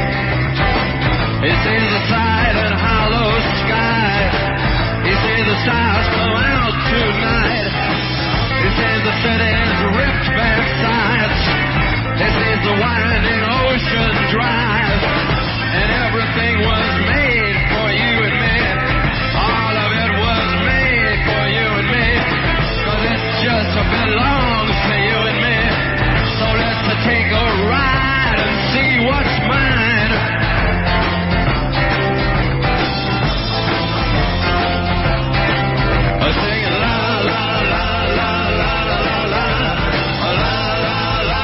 He sees the side and hollow sky. He sees the stars come out tonight. He sees the city's ripped back sides. He sees the winding ocean drive. And everything was made for you and me. All of it was made for you and me. 'Cause it just belongs to you and me. So let's take a ride and see what's mine. Singing la la la la la la la la la la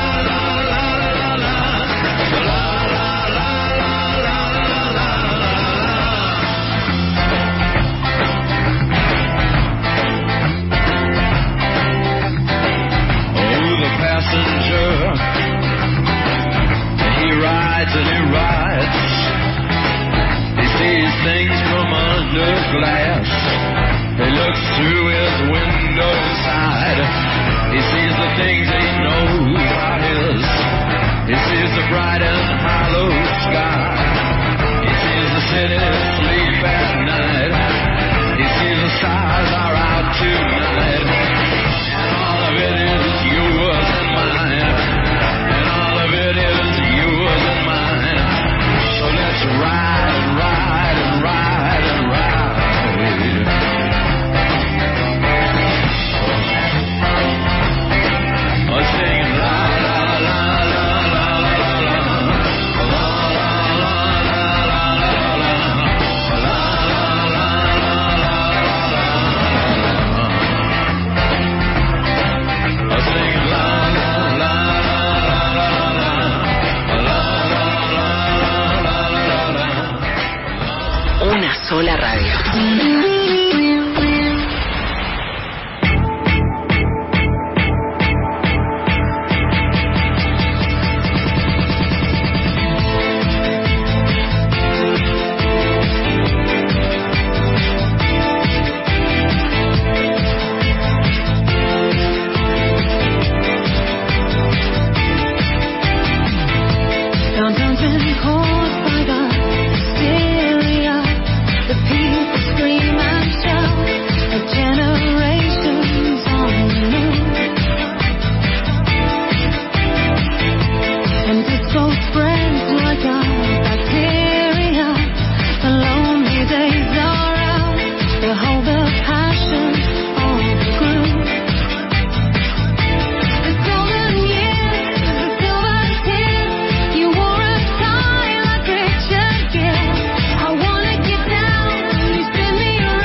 passenger. He rides and he rides. He sees things from under glass. He looks through his window side. He sees the things he knows are his. He sees the bright and hollow sky. He sees the city sleep at night. He sees the stars are out tonight. And all of it is yours and mine. And all of it is yours and mine. So let's ride and ride and ride and ride. Singing la la la la la la la Una sola radio. I wanna get down, you spin me around.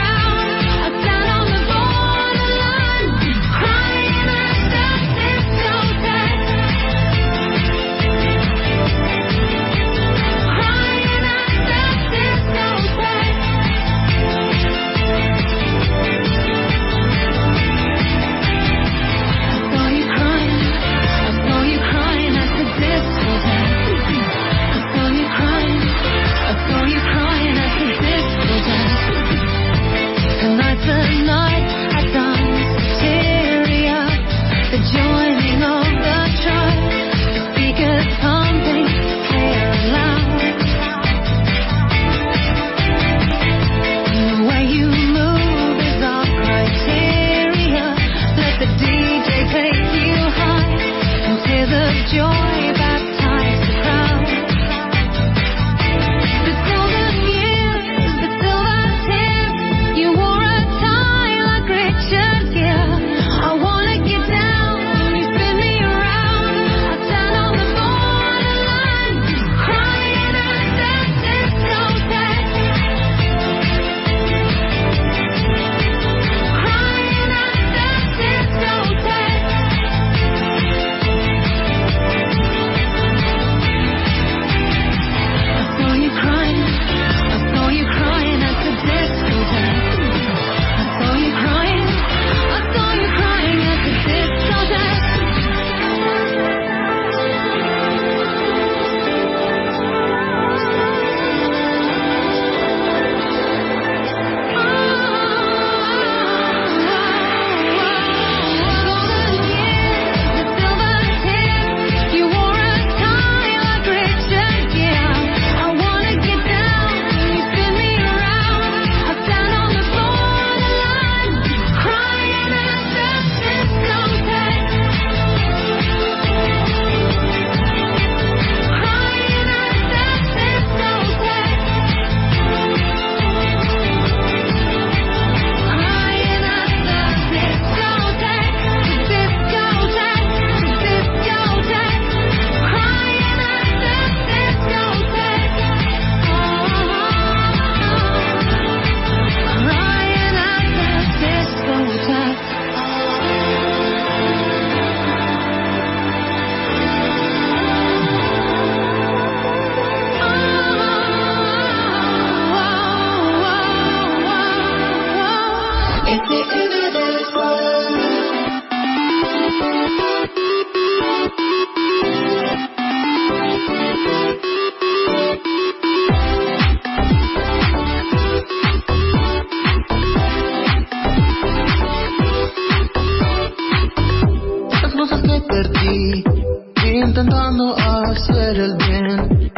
intentando hacer el bien.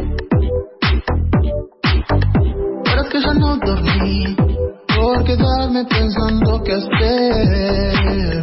Pero es que ya no dormí por quedarme pensando qué hacer.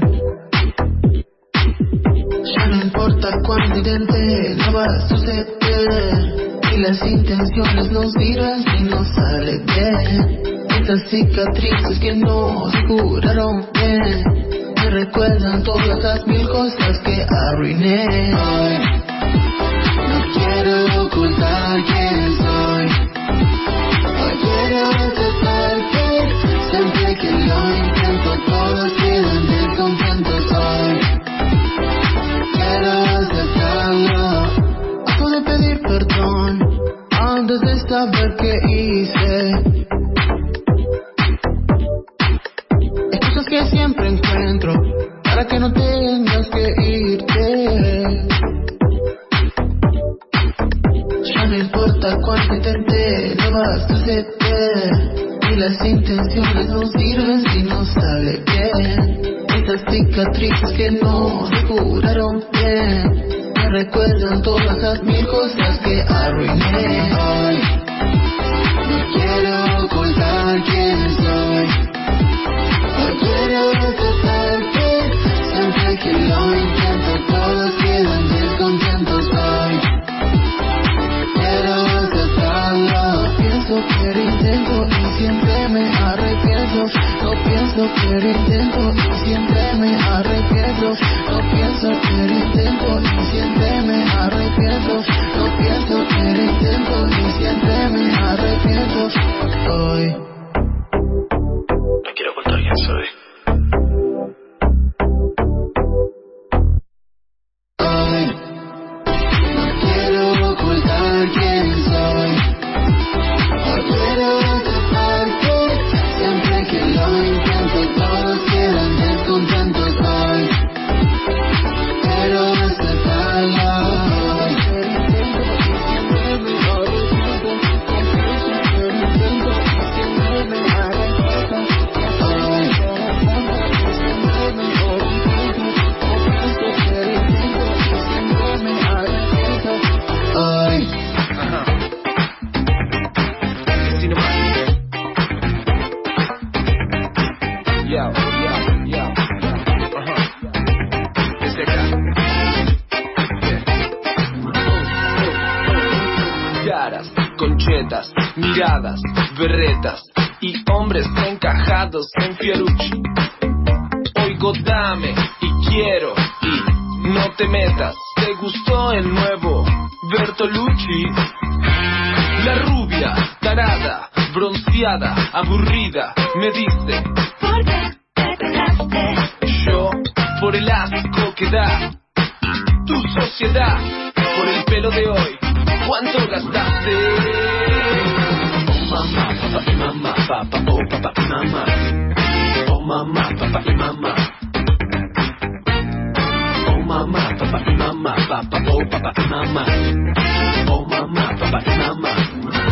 Ya no importa cuánto intente, no va a suceder. Y las intenciones no sirven si no sale bien. Estas cicatrices que no se curaron bien me recuerdan todas las mil cosas que arruiné. Hoy no quiero ocultar quién soy. Hoy quiero aceptar que siempre que lo intento todos quedan descontentos. Hoy quiero aceptarlo. Acabo de pedir perdón antes de saber qué hice. Excusas que siempre encuentro para que no tengas que irte. Ya no importa cuánto intenté, no va a suceder. Y las intenciones no sirven si no sale bien. Estas cicatrices que no se curaron bien me recuerdan todas las mil cosas que arruiné. Hoy no quiero ocultar quién soy. Hoy quiero aceptar que siempre que lo intento todos quedan descontentos. Hoy quiero aceptarlo. Pienso que lo intento y siempre me arrepiento. No pienso que lo intento y siempre me arrepiento. No pienso que lo intento y siempre me arrepiento. No pienso que lo intento y siempre me arrepiento. Hoy no quiero ocultar quién soy. Hoy no quiero ocultar quién soy. Hoy quiero aceptar que siempre que lo intento todos quedan descontentos. Hoy quiero aceptarlo. Caras, conchetas, miradas, berretas y hombres encajados en Fiorucci. Oigo dame y quiero y no te metas. ¿Te gustó el nuevo Bertolucci? La rubia, tarada, bronceada, aburrida, me dice: ¿por qué te pegaste? Yo, por el asco que da tu sociedad, por el pelo de hoy, ¿cuánto gastaste? Oh mamá, papá y mamá, papá, oh papá y mamá. Oh mamá, papá y mamá. Oh mamá, papá y mamá, papá, oh papá y mamá. Oh mamá, papá y mamá.